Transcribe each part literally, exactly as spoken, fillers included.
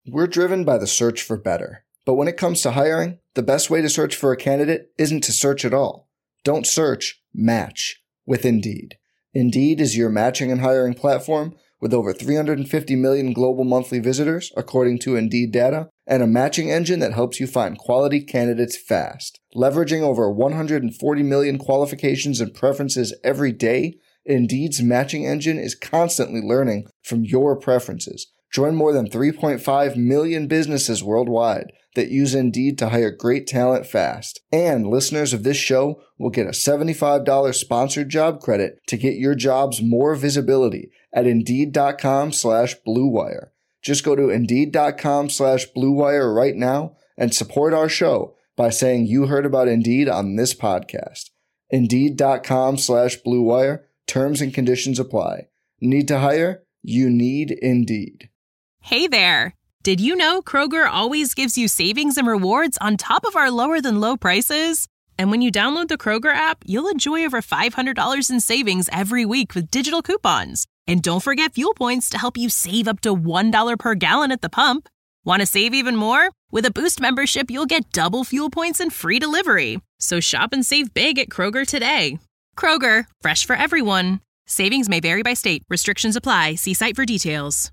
We're driven by the search for better. But when it comes to hiring, the best way to search for a candidate isn't to search at all. Don't search, match with Indeed. Indeed is your matching and hiring platform with over three hundred fifty million global monthly visitors, according to Indeed data, and a matching engine that helps you find quality candidates fast. Leveraging over one hundred forty million qualifications and preferences every day, Indeed's matching engine is constantly learning from your preferences. Join more than three point five million businesses worldwide that use Indeed to hire great talent fast. And listeners of this show will get a seventy-five dollars sponsored job credit to get your jobs more visibility at Indeed.com slash Blue Wire. Just go to Indeed.com slash Blue Wire right now and support our show by saying you heard about Indeed on this podcast. Indeed.com slash Blue Wire. Terms and conditions apply. Need to hire? You need Indeed. Hey there. Did you know Kroger always gives you savings and rewards on top of our lower than low prices? And when you download the Kroger app, you'll enjoy over five hundred dollars in savings every week with digital coupons. And don't forget fuel points to help you save up to one dollar per gallon at the pump. Want to save even more? With a Boost membership, you'll get double fuel points and free delivery. So shop and save big at Kroger today. Kroger, fresh for everyone. Savings may vary by state. Restrictions apply. See site for details.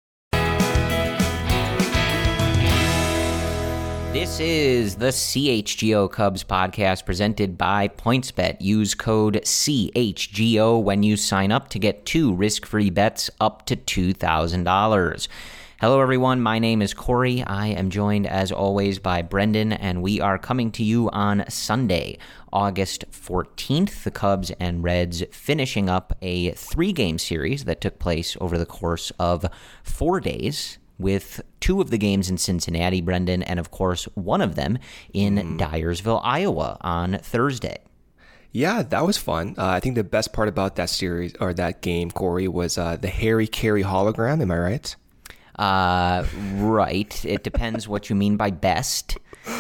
This is the C H G O Cubs podcast presented by PointsBet. Use code C H G O when you sign up to get two risk-free bets up to two thousand dollars. Hello, everyone. My name is Corey. I am joined, as always, by Brendan, and we are coming to you on Sunday, August fourteenth. The Cubs and Reds finishing up a three-game series that took place over the course of four days, with two of the games in Cincinnati, Brendan, and, of course, one of them in mm. Dyersville, Iowa on Thursday. Yeah, that was fun. Uh, I think the best part about that series, or that game, Corey, was uh, the Harry Carey hologram. Am I right? Uh, right. It depends what you mean by best.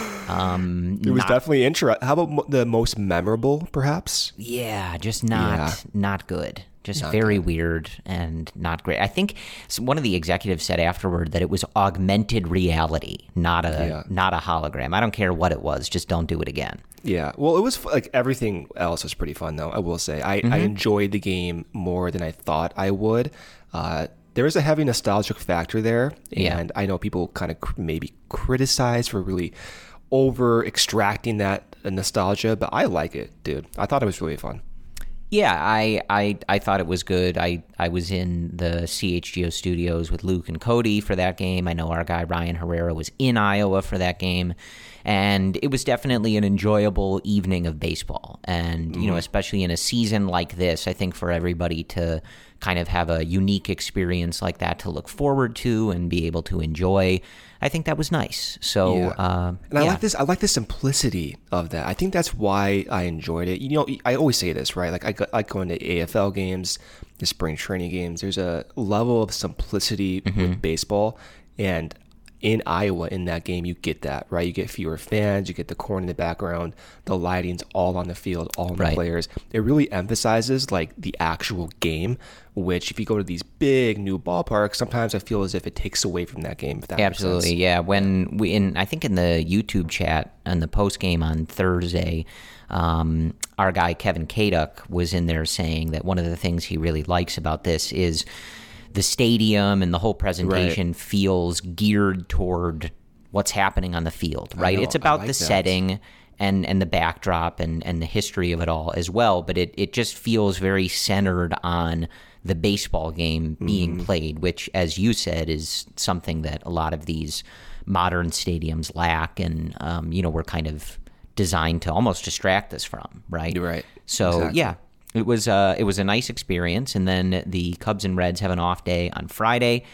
Um, it was not, definitely interesting. How about mo- the most memorable, perhaps? Yeah, just not yeah. not good. Just not very good. weird and not great. I think one of the executives said afterward that it was augmented reality, not a yeah. not a hologram. I don't care what it was, just don't do it again. Yeah, well, it was like everything else was pretty fun, though. I will say, I, mm-hmm. I enjoyed the game more than I thought I would. Uh, there is a heavy nostalgic factor there, and yeah. I know people kind of cr- maybe criticize for really over extracting that nostalgia, but I like it, dude. I thought it was really fun. Yeah, I, I I thought it was good. I, I was in the C H G O studios with Luke and Cody for that game. I know our guy Ryan Herrera was in Iowa for that game. And it was definitely an enjoyable evening of baseball. And, mm-hmm. you know, especially in a season like this, I think for everybody to kind of have a unique experience like that to look forward to and be able to enjoy, I think that was nice. So, yeah. uh, and I yeah. like this. I like the simplicity of that. I think that's why I enjoyed it. You know, I always say this, right? Like I, I like going to A F L games, the spring training games. There's a level of simplicity mm-hmm. with baseball, and in Iowa, in that game, you get that, right? You get fewer fans, you get the corn in the background, the lighting's all on the field, all on the right. players. It really emphasizes like the actual game, which if you go to these big new ballparks, sometimes I feel as if it takes away from that game. If that Absolutely, makes sense. yeah. When we, in, I think in the YouTube chat and the post game on Thursday, um, our guy Kevin Kaduk was in there saying that one of the things he really likes about this is the stadium and the whole presentation right. feels geared toward what's happening on the field, right? Know, it's about like the that. setting and, and the backdrop and, and the history of it all as well, but it, it just feels very centered on the baseball game being mm-hmm. played, which, as you said, is something that a lot of these modern stadiums lack, and, um, you know, we're kind of designed to almost distract us from, right? You're right. So, exactly. yeah. It was uh, it was a nice experience, and then the Cubs and Reds have an off day on Friday,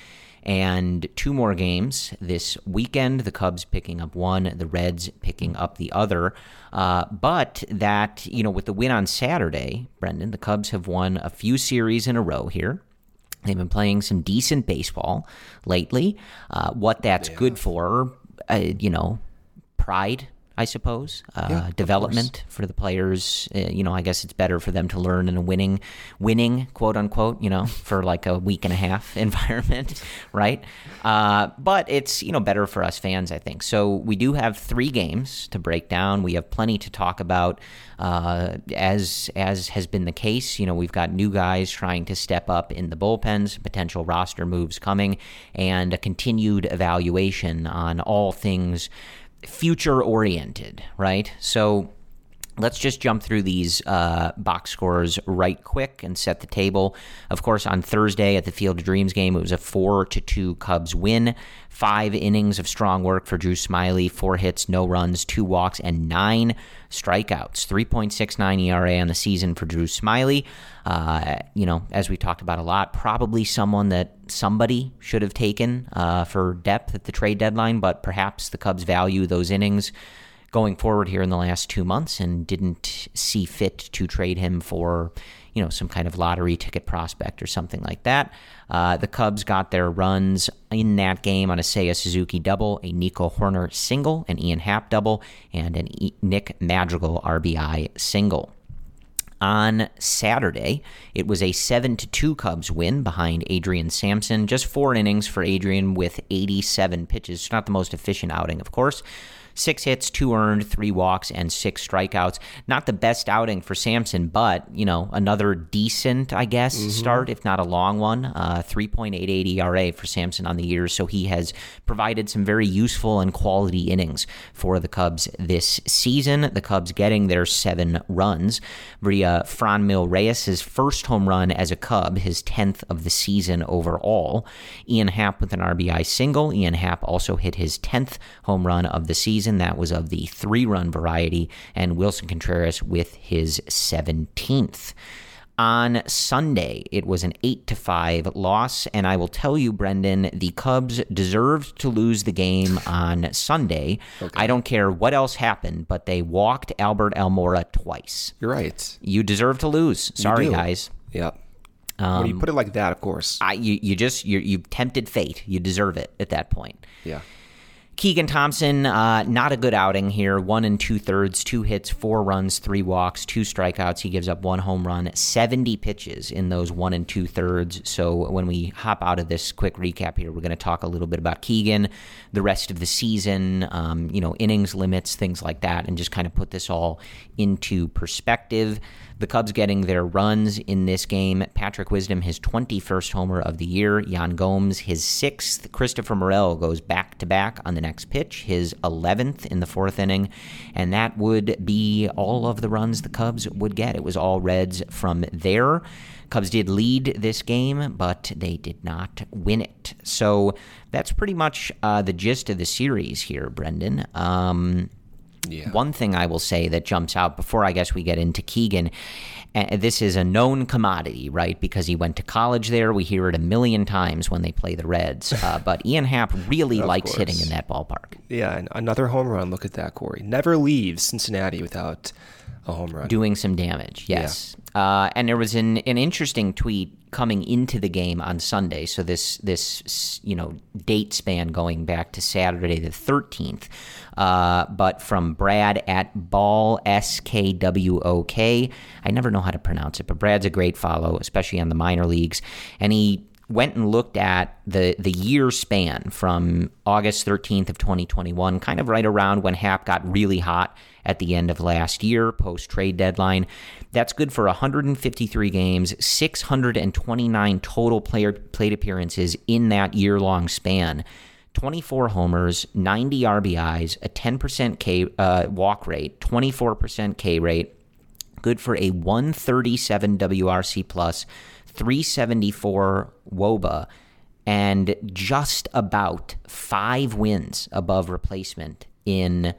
and two more games this weekend. The Cubs picking up one, the Reds picking up the other. Uh, but that, you know, with the win on Saturday, Brendan, the Cubs have won a few series in a row here. They've been playing some decent baseball lately. Uh, what that's yeah. good for, uh, you know, pride, I suppose. Uh, yeah, development for the players. Uh, you know, I guess it's better for them to learn in a winning, winning, quote unquote, you know, for like a week and a half environment, right? Uh, but it's, you know, better for us fans, I think. So we do have three games to break down. We have plenty to talk about. Uh, as as has been the case, you know, we've got new guys trying to step up in the bullpens, potential roster moves coming, and a continued evaluation on all things future-oriented, right? So let's just jump through these uh, box scores right quick and set the table. Of course, on Thursday at the Field of Dreams game, it was a four to two Cubs win. Five innings of strong work for Drew Smyly, four hits, no runs, two walks, and nine strikeouts. three point six nine E R A on the season for Drew Smyly. Uh, you know, as we talked about a lot, probably someone that somebody should have taken uh, for depth at the trade deadline, but perhaps the Cubs value those innings going forward here in the last two months and didn't see fit to trade him for, you know, some kind of lottery ticket prospect or something like that. Uh, the Cubs got their runs in that game on a Seiya Suzuki double, a Nico Horner single, an Ian Happ double, and an e- Nick Madrigal R B I single. On Saturday, it was a seven to two Cubs win behind Adrian Sampson. Just four innings for Adrian with eighty-seven pitches. It's not the most efficient outing, of course. Six hits, two earned, three walks, and six strikeouts. Not the best outing for Sampson, but, you know, another decent, I guess, mm-hmm. start, if not a long one. Uh, three point eight eight E R A for Sampson on the year, so he has provided some very useful and quality innings for the Cubs this season. The Cubs getting their seven runs via Franmil Reyes' first home run as a Cub, his tenth of the season overall. Ian Happ with an R B I single. Ian Happ also hit his tenth home run of the season. That was of the three-run variety, and Wilson Contreras with his seventeenth. On Sunday, it was an eight to five loss, and I will tell you, Brendan, the Cubs deserved to lose the game on Sunday. Okay. I don't care what else happened, but they walked Albert Almora twice. You're right. You deserve to lose. Sorry, guys. Yeah. Um, when you put it like that, of course. I, you, you just, you you tempted fate. You deserve it at that point. Yeah. Keegan Thompson, uh, not a good outing here. One and two-thirds, two hits, four runs, three walks, two strikeouts. He gives up one home run, seventy pitches in those one and two-thirds. So when we hop out of this quick recap here, we're going to talk a little bit about Keegan, the rest of the season, um, you know, innings limits, things like that, and just kind of put this all into perspective. The Cubs getting their runs in this game. Patrick Wisdom, his twenty-first homer of the year. Yan Gomes, his sixth. Christopher Morel goes back-to-back on the next pitch, his eleventh in the fourth inning. And that would be all of the runs the Cubs would get. It was all Reds from there. Cubs did lead this game, but they did not win it. So that's pretty much uh, the gist of the series here, Brendan. Um... Yeah. One thing I will say that jumps out before I guess we get into Keegan, and this is a known commodity, right? Because he went to college there. We hear it a million times when they play the Reds. Uh, but Ian Happ really likes course. hitting in that ballpark. Yeah, and another home run. Look at that, Corey. Never leaves Cincinnati without a home run. Doing some damage, yes. Yeah. Uh, and there was an, an interesting tweet coming into the game on Sunday. So this, this you know, date span going back to Saturday the thirteenth. Uh, but from Brad at Ball, S K W O K. I never know how to pronounce it, but Brad's a great follow, especially on the minor leagues. And he went and looked at the, the year span from August thirteenth of twenty twenty-one, kind of right around when Happ got really hot at the end of last year, post-trade deadline. That's good for one hundred fifty-three games, six hundred twenty-nine total player plate appearances in that year-long span. twenty-four homers, ninety R B Is, a ten percent K uh, walk rate, twenty-four percent K rate, good for a one thirty-seven W R C plus, three seventy-four W O B A, and just about five wins above replacement in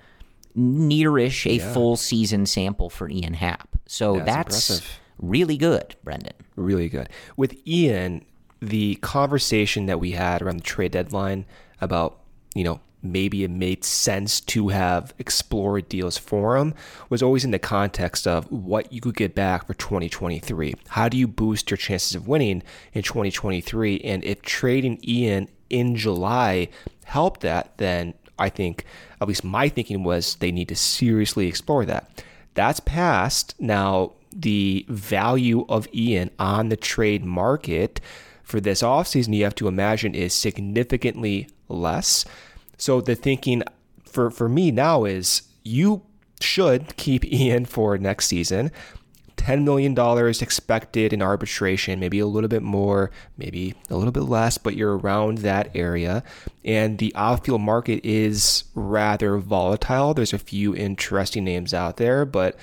nearish a yeah. full season sample for Ian Happ. So that's, that's impressive. Really good, Brendan. Really good. With Ian, the conversation that we had around the trade deadline about, you know, maybe it made sense to have explored deals for him was always in the context of what you could get back for twenty twenty-three. How do you boost your chances of winning in twenty twenty-three? And if trading Ian in July helped that, then I think, at least my thinking was they need to seriously explore that. That's passed. Now, the value of Ian on the trade market for this offseason, you have to imagine, is significantly less. So the thinking for, for me now is you should keep Ian for next season. ten million dollars expected in arbitration, maybe a little bit more, maybe a little bit less, but you're around that area. And the outfield market is rather volatile. There's a few interesting names out there, but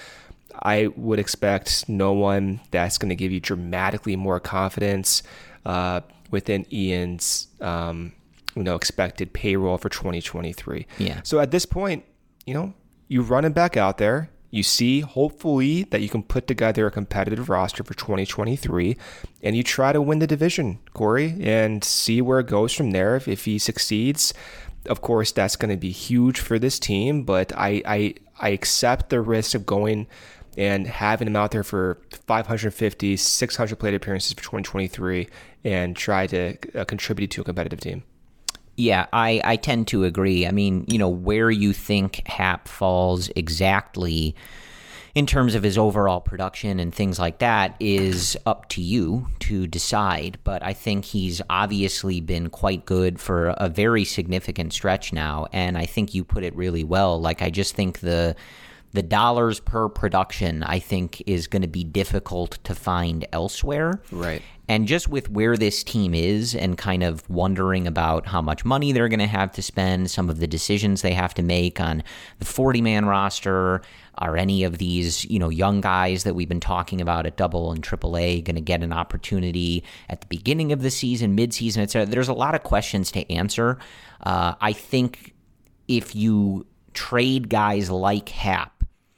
I would expect no one that's going to give you dramatically more confidence uh, within Ian's um, you know, expected payroll for twenty twenty-three. Yeah. So at this point, you know, you run him back out there. You see, hopefully, that you can put together a competitive roster for twenty twenty-three, and you try to win the division, Corey, and see where it goes from there. If, if he succeeds, of course, that's going to be huge for this team, but I, I, I accept the risk of going and having him out there for five hundred fifty, six hundred plate appearances for twenty twenty-three and try to uh, contribute to a competitive team. Yeah, I, I tend to agree. I mean, you know, where you think Happ falls exactly in terms of his overall production and things like that is up to you to decide. But I think he's obviously been quite good for a very significant stretch now. And I think you put it really well. Like, I just think the the dollars per production, I think, is going to be difficult to find elsewhere. Right. And just with where this team is and kind of wondering about how much money they're going to have to spend, some of the decisions they have to make on the forty-man roster, are any of these, you know, young guys that we've been talking about at Double and Triple A going to get an opportunity at the beginning of the season, midseason, et cetera? There's a lot of questions to answer. Uh, I think if you trade guys like Happ,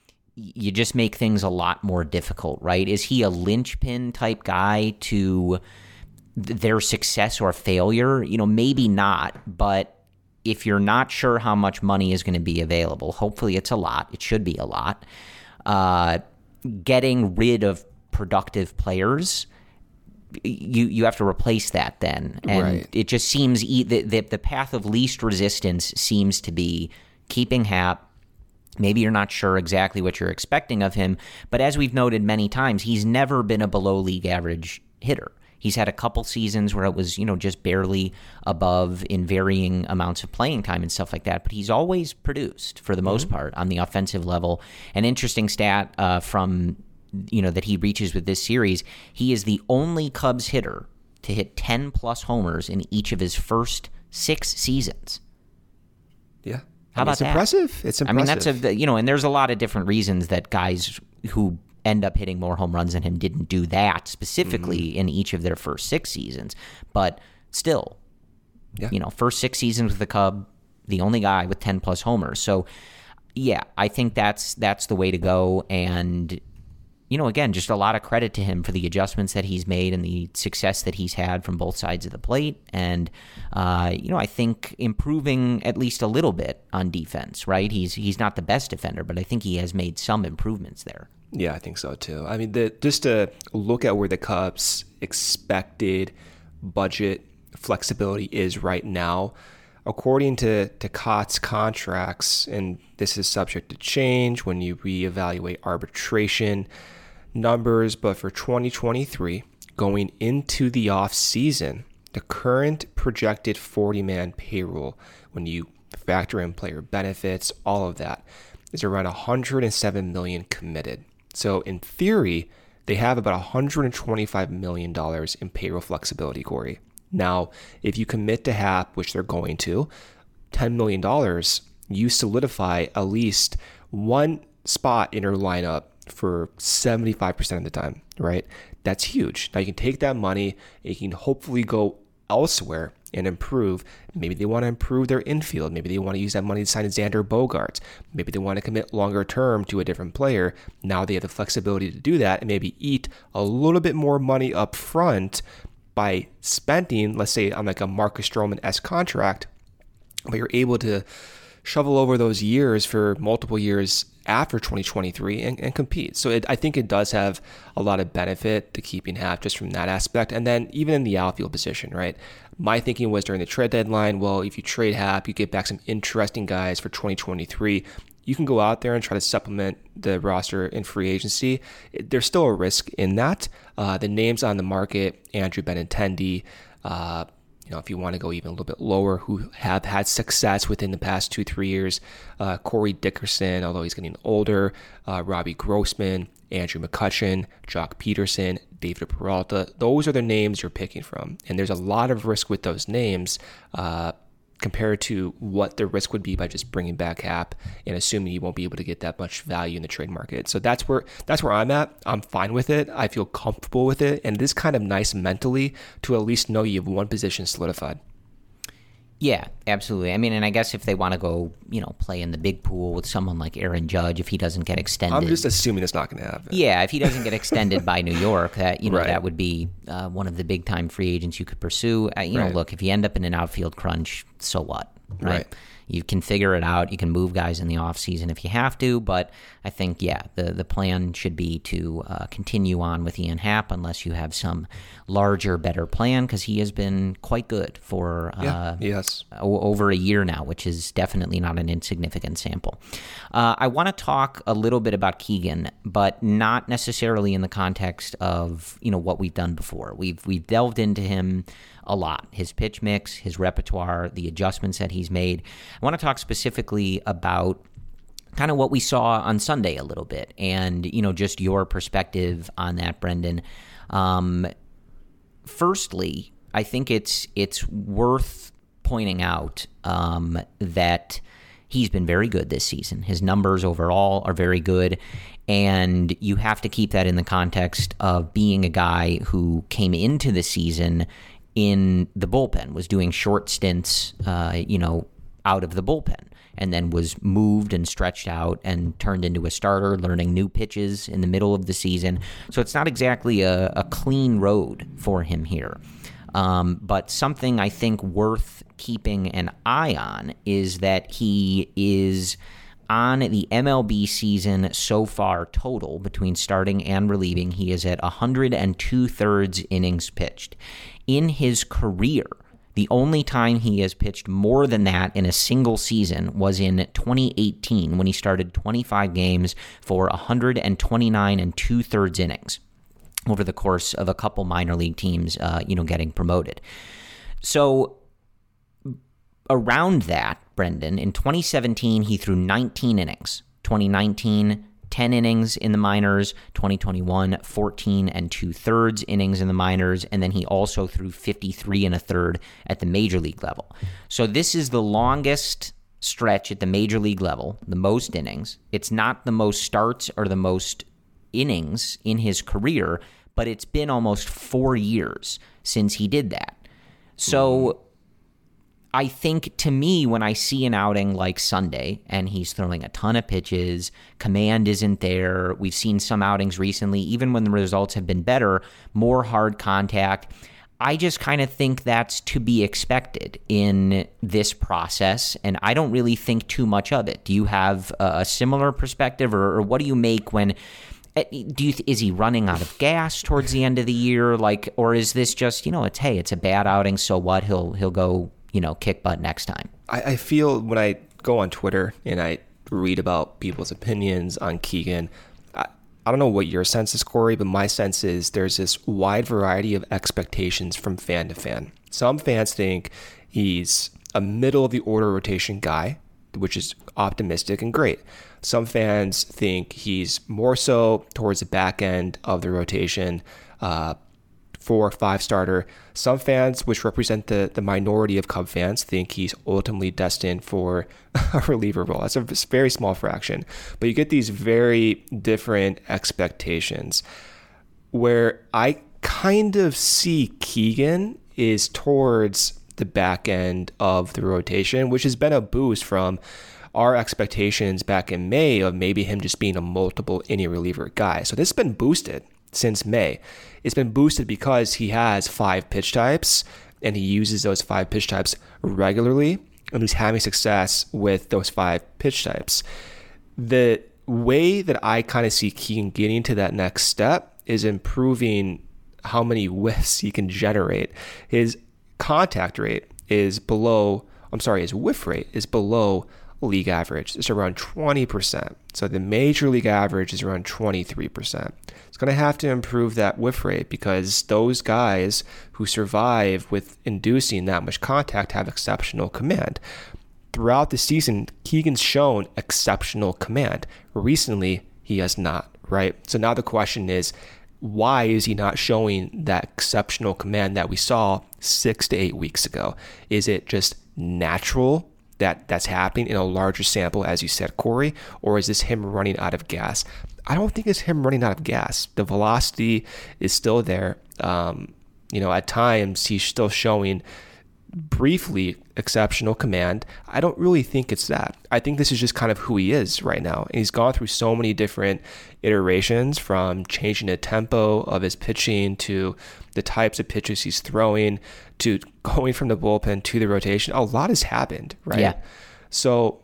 you just make things a lot more difficult, right? Is he a linchpin type guy to th- their success or failure? You know, maybe not, but if you're not sure how much money is going to be available, hopefully it's a lot. It should be a lot. Uh, getting rid of productive players, you you have to replace that then. And right. It just seems e- the, the the path of least resistance seems to be keeping Happ. Maybe you're not sure exactly what you're expecting of him, but as we've noted many times, he's never been a below league average hitter. He's had a couple seasons where it was, you know, just barely above in varying amounts of playing time and stuff like that, but he's always produced for the most mm-hmm. part on the offensive level. An interesting stat uh, from, you know, that he reaches with this series, he is the only Cubs hitter to hit ten plus homers in each of his first six seasons. Yeah. How I mean, about it's that? Impressive. It's impressive. I mean, that's a, you know, and there's a lot of different reasons that guys who end up hitting more home runs than him didn't do that specifically mm-hmm. in each of their first six seasons. But still, yeah. you know, first six seasons with the Cub, the only guy with ten plus homers. So, yeah, I think that's that's the way to go. And, you know, again, just a lot of credit to him for the adjustments that he's made and the success that he's had from both sides of the plate. And, uh, you know, I think improving at least a little bit on defense, right? He's he's not the best defender, but I think he has made some improvements there. Yeah, I think so too. I mean, the, just to look at where the Cubs' expected budget flexibility is right now, according to, to Cott's contracts, and this is subject to change when you reevaluate arbitration numbers, but for twenty twenty-three, going into the offseason, the current projected forty-man payroll, when you factor in player benefits, all of that, is around one hundred seven million dollars committed. So in theory, they have about one hundred twenty-five million dollars in payroll flexibility, Corey. Now, if you commit to Happ, which they're going to, ten million dollars, you solidify at least one spot in your lineup for seventy-five percent of the time, right? That's huge. Now you can take that money and you can hopefully go elsewhere and improve. Maybe they want to improve their infield. Maybe they want to use that money to sign Xander Bogaerts. Maybe they want to commit longer term to a different player. Now they have the flexibility to do that and maybe eat a little bit more money up front by spending, let's say, on like a Marcus Stroman-esque contract, but you're able to shovel over those years for multiple years after twenty twenty-three and, and compete. So it, I think it does have a lot of benefit to keeping Happ just from that aspect. And then even in the outfield position, right? My thinking was during the trade deadline, well, if you trade Happ, you get back some interesting guys for twenty twenty-three. You can go out there and try to supplement the roster in free agency. There's still a risk in that. Uh, the names on the market, Andrew Benintendi, uh, you know, if you want to go even a little bit lower, who have had success within the past two, three years, uh, Corey Dickerson, although he's getting older, uh, Robbie Grossman, Andrew McCutchen, Jock Peterson, David Peralta. Those are the names you're picking from. And there's a lot of risk with those names, uh, compared to what the risk would be by just bringing back Happ and assuming you won't be able to get that much value in the trade market. So that's where that's where I'm at. I'm fine with it. I feel comfortable with it. And it is kind of nice mentally to at least know you have one position solidified. Yeah, absolutely. I mean, and I guess if they want to go, you know, play in the big pool with someone like Aaron Judge, if he doesn't get extended. I'm just assuming it's not going to happen. Yeah, if he doesn't get extended by New York, that, you know, Right. that would be uh, one of the big time free agents you could pursue. Uh, you Right. know, look, if you end up in an outfield crunch, so what? Right. Right. You can figure it out. You can move guys in the offseason if you have to. But I think, yeah, the, the plan should be to uh, continue on with Ian Happ unless you have some larger, better plan, because he has been quite good for uh, Yeah, yes. o- over a year now, which is definitely not an insignificant sample. Uh, I want to talk a little bit about Keegan, but not necessarily in the context of, you know, what we've done before. We've we've delved into him a lot, his pitch mix, his repertoire, the adjustments that he's made. I want to talk specifically about kind of what we saw on Sunday a little bit, and, you know, just your perspective on that, Brendan. Um, firstly, I think it's it's worth pointing out um, that he's been very good this season. His numbers overall are very good, and you have to keep that in the context of being a guy who came into the season in the bullpen, was doing short stints, uh, you know, out of the bullpen, and then was moved and stretched out and turned into a starter, learning new pitches in the middle of the season. So it's not exactly a, a clean road for him here. Um, but something I think worth keeping an eye on is that he is on the M L B season so far total, between starting and relieving, he is at one hundred two thirds innings pitched. In his career, the only time he has pitched more than that in a single season was in twenty eighteen, when he started twenty-five games for one hundred twenty-nine and two thirds innings over the course of a couple minor league teams, uh, you know, getting promoted. So around that, Brendan, in twenty seventeen, he threw nineteen innings. twenty nineteen, ten innings in the minors. twenty twenty-one, fourteen and two thirds innings in the minors. And then he also threw fifty-three and a third at the major league level. So this is the longest stretch at the major league level, the most innings. It's not the most starts or the most innings in his career, but it's been almost four years since he did that. So I think, to me, when I see an outing like Sunday and he's throwing a ton of pitches, command isn't there. We've seen some outings recently, even when the results have been better, more hard contact. I just kind of think that's to be expected in this process, and I don't really think too much of it. Do you have a similar perspective, or, or what do you make when... Do you is he running out of gas towards the end of the year, like, or is this just, you know, it's hey, it's a bad outing, so what? He'll he'll go, you know, kick butt next time. I, I feel when I go on Twitter and I read about people's opinions on Keegan, I, I don't know what your sense is, Corey, but my sense is there's this wide variety of expectations from fan to fan. Some fans think he's a middle of the order rotation guy, which is optimistic and great. Some fans think he's more so towards the back end of the rotation, uh, four or five starter. Some fans, which represent the, the minority of Cub fans, think he's ultimately destined for a reliever role. That's a very small fraction. But you get these very different expectations. Where I kind of see Keegan is towards the back end of the rotation, which has been a boost from our expectations back in May of maybe him just being a multiple inning reliever guy. So this has been boosted since May. It's been boosted because he has five pitch types and he uses those five pitch types regularly. and who's having success with those five pitch types. The way that I kind of see Keegan getting to that next step is improving how many whiffs he can generate. His contact rate is below, I'm sorry, his whiff rate is below league average. It's around twenty percent. So the major league average is around twenty-three percent. It's going to have to improve that whiff rate because those guys who survive with inducing that much contact have exceptional command. Throughout the season, Keegan's shown exceptional command. Recently, he has not, right? So now the question is, why is he not showing that exceptional command that we saw six to eight weeks ago? Is it just natural that that's happening in a larger sample, as you said, Corey, or is this him running out of gas? I don't think it's him running out of gas. The velocity is still there. Um, you know, at times he's still showing briefly exceptional command. I don't really think it's that. I think this is just kind of who he is right now. And he's gone through so many different iterations, from changing the tempo of his pitching to the types of pitches he's throwing to going from the bullpen to the rotation. A lot has happened, right? Yeah. So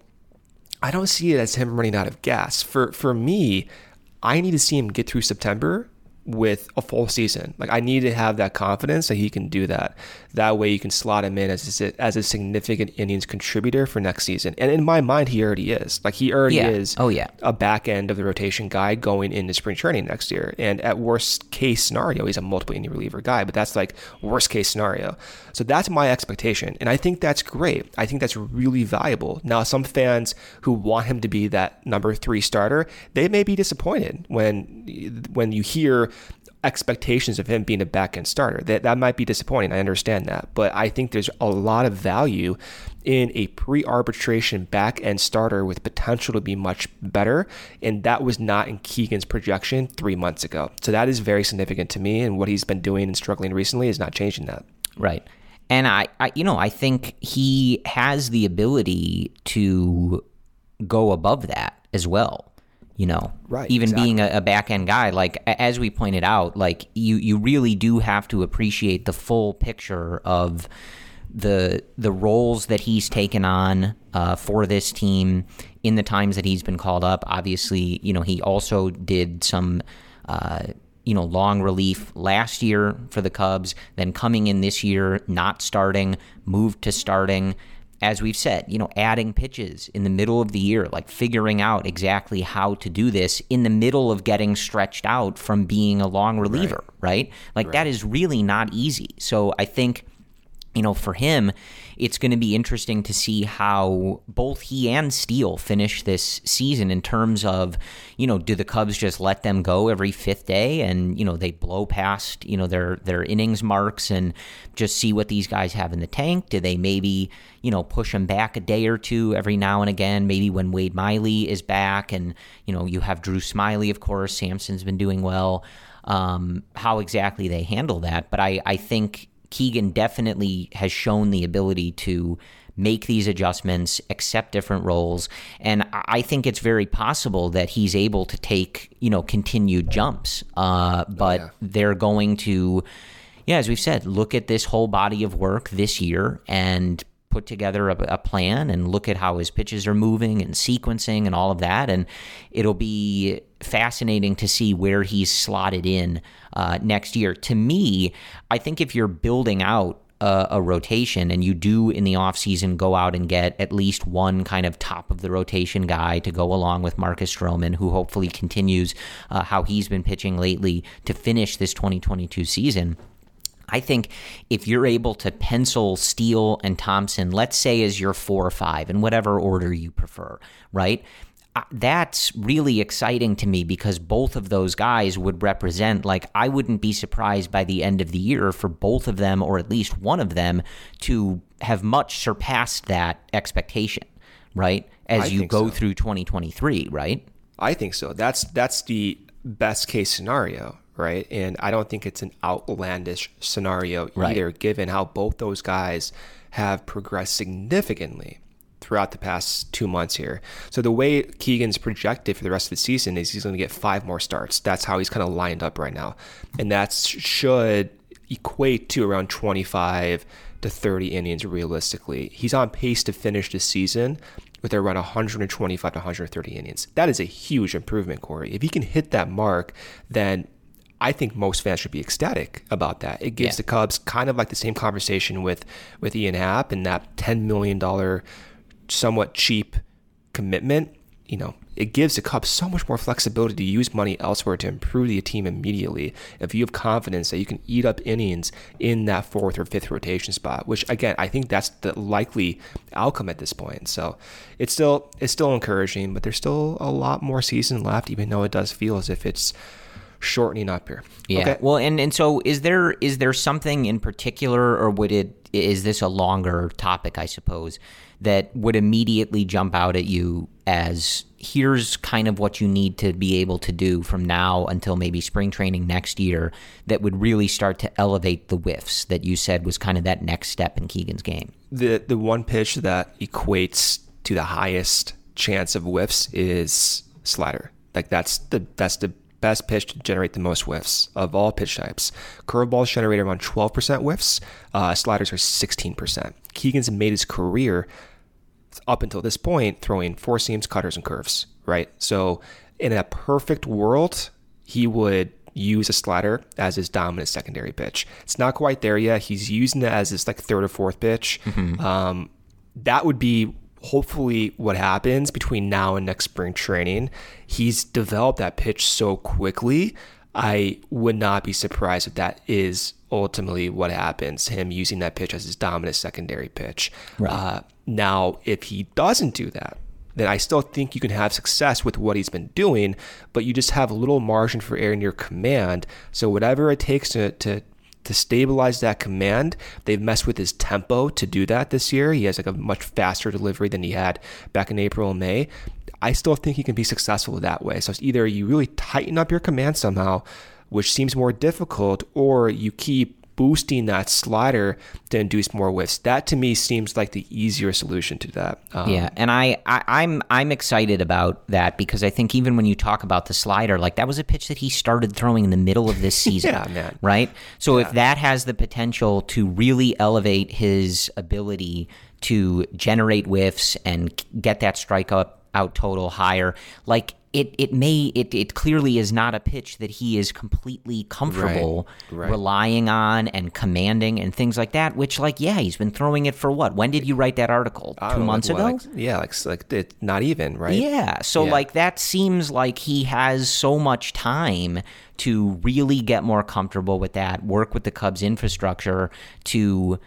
I don't see it as him running out of gas. For for me, I need to see him get through September with a full season. Like, I need to have that confidence that he can do that. That way you can slot him in as a, as a significant innings contributor for next season. And in my mind, he already is. Like, he already yeah. is oh, yeah. a back end of the rotation guy going into spring training next year. And at worst case scenario, he's a multiple inning reliever guy, but that's like worst case scenario. So that's my expectation. And I think that's great. I think that's really valuable. Now, some fans who want him to be that number three starter, they may be disappointed when when you hear expectations of him being a back-end starter. That that might be disappointing. I understand that. But I think there's a lot of value in a pre-arbitration back-end starter with potential to be much better. And that was not in Keegan's projection three months ago. So that is very significant to me. And what he's been doing and struggling recently is not changing that. Right. And I, I you know, I think he has the ability to go above that as well. You know, right, even exactly. being a, a back end guy, like as we pointed out, like you, you really do have to appreciate the full picture of the the roles that he's taken on uh, for this team in the times that he's been called up. Obviously, you know, he also did some, uh, you know, long relief last year for the Cubs, then coming in this year, not starting, moved to starting. As we've said, you know, adding pitches in the middle of the year, like figuring out exactly how to do this in the middle of getting stretched out from being a long reliever, right? right? Like right. That is really not easy. So I think, you know, for him, it's going to be interesting to see how both he and Steele finish this season in terms of, you know, do the Cubs just let them go every fifth day and, you know, they blow past, you know, their, their innings marks and just see what these guys have in the tank? Do they maybe, you know, push them back a day or two every now and again, maybe when Wade Miley is back and, you know, you have Drew Smyly, of course, Sampson's been doing well, um, how exactly they handle that. But I, I think Keegan definitely has shown the ability to make these adjustments, accept different roles, and I think it's very possible that he's able to take, you know, continued jumps. Uh, but oh, yeah. they're going to, yeah, as we've said, look at this whole body of work this year and put together a, a plan and look at how his pitches are moving and sequencing and all of that, and it'll be fascinating to see where he's slotted in uh, next year. To me, I think if you're building out a, a rotation and you do in the offseason go out and get at least one kind of top of the rotation guy to go along with Marcus Stroman, who hopefully continues uh, how he's been pitching lately to finish this twenty twenty-two season, I think if you're able to pencil Steele and Thompson, let's say as your four or five, in whatever order you prefer, right? That's really exciting to me because both of those guys would represent, like, I wouldn't be surprised by the end of the year for both of them, or at least one of them, to have much surpassed that expectation, right? As I you go so. through twenty twenty-three, right? I think so. That's that's the best case scenario, right? And I don't think it's an outlandish scenario either, right, given how both those guys have progressed significantly throughout the past two months here. So the way Keegan's projected for the rest of the season is he's going to get five more starts. That's how he's kind of lined up right now. And that should equate to around twenty-five to thirty innings realistically. He's on pace to finish the season with around one twenty-five to one thirty innings. That is a huge improvement, Corey. If he can hit that mark, then I think most fans should be ecstatic about that. It gives yeah. the Cubs kind of like the same conversation with, with Ian Happ and that ten million dollars somewhat cheap commitment. You know, it gives the Cubs so much more flexibility to use money elsewhere to improve the team immediately. If you have confidence that you can eat up innings in that fourth or fifth rotation spot, which again, I think that's the likely outcome at this point. So it's still it's still encouraging, but there's still a lot more season left, even though it does feel as if it's shortening up here. Yeah. Okay. Well, and, and so is there is there something in particular, or would it is this a longer topic, I suppose, that would immediately jump out at you as here's kind of what you need to be able to do from now until maybe spring training next year that would really start to elevate the whiffs that you said was kind of that next step in Keegan's game? The the one pitch that equates to the highest chance of whiffs is slider. Like that's the that's the best pitch to generate the most whiffs of all pitch types. Curveballs generate around twelve percent whiffs. Uh, sliders are sixteen percent. Keegan's made his career up until this point throwing four seams, cutters, and curves, right? So in a perfect world, he would use a slider as his dominant secondary pitch. It's not quite there yet. He's using it as his like third or fourth pitch. Mm-hmm. Um, that would be hopefully what happens between now and next spring training. He's developed that pitch so quickly. I would not be surprised if that is ultimately what happens, him using that pitch as his dominant secondary pitch. Right. Uh, now, if he doesn't do that, then I still think you can have success with what he's been doing, but you just have a little margin for error in your command. So whatever it takes to, to to stabilize that command, they've messed with his tempo to do that this year. He has like a much faster delivery than he had back in April and May. I still think he can be successful that way. So it's either you really tighten up your command somehow, which seems more difficult, or you keep boosting that slider to induce more whiffs. That to me seems like the easier solution to that. Um, yeah, and I, I, I'm I'm excited about that because I think even when you talk about the slider, like that was a pitch that he started throwing in the middle of this season, yeah, man. right? So yeah. if that has the potential to really elevate his ability to generate whiffs and get that strikeout out total higher, like It it may it it clearly is not a pitch that he is completely comfortable right, right. relying on and commanding and things like that. Which, like, yeah, he's been throwing it for what? When did you write that article? Two know, months like, ago? Like, yeah, like like it, not even right. Yeah, so yeah. like that seems like he has so much time to really get more comfortable with that. Work with the Cubs infrastructure to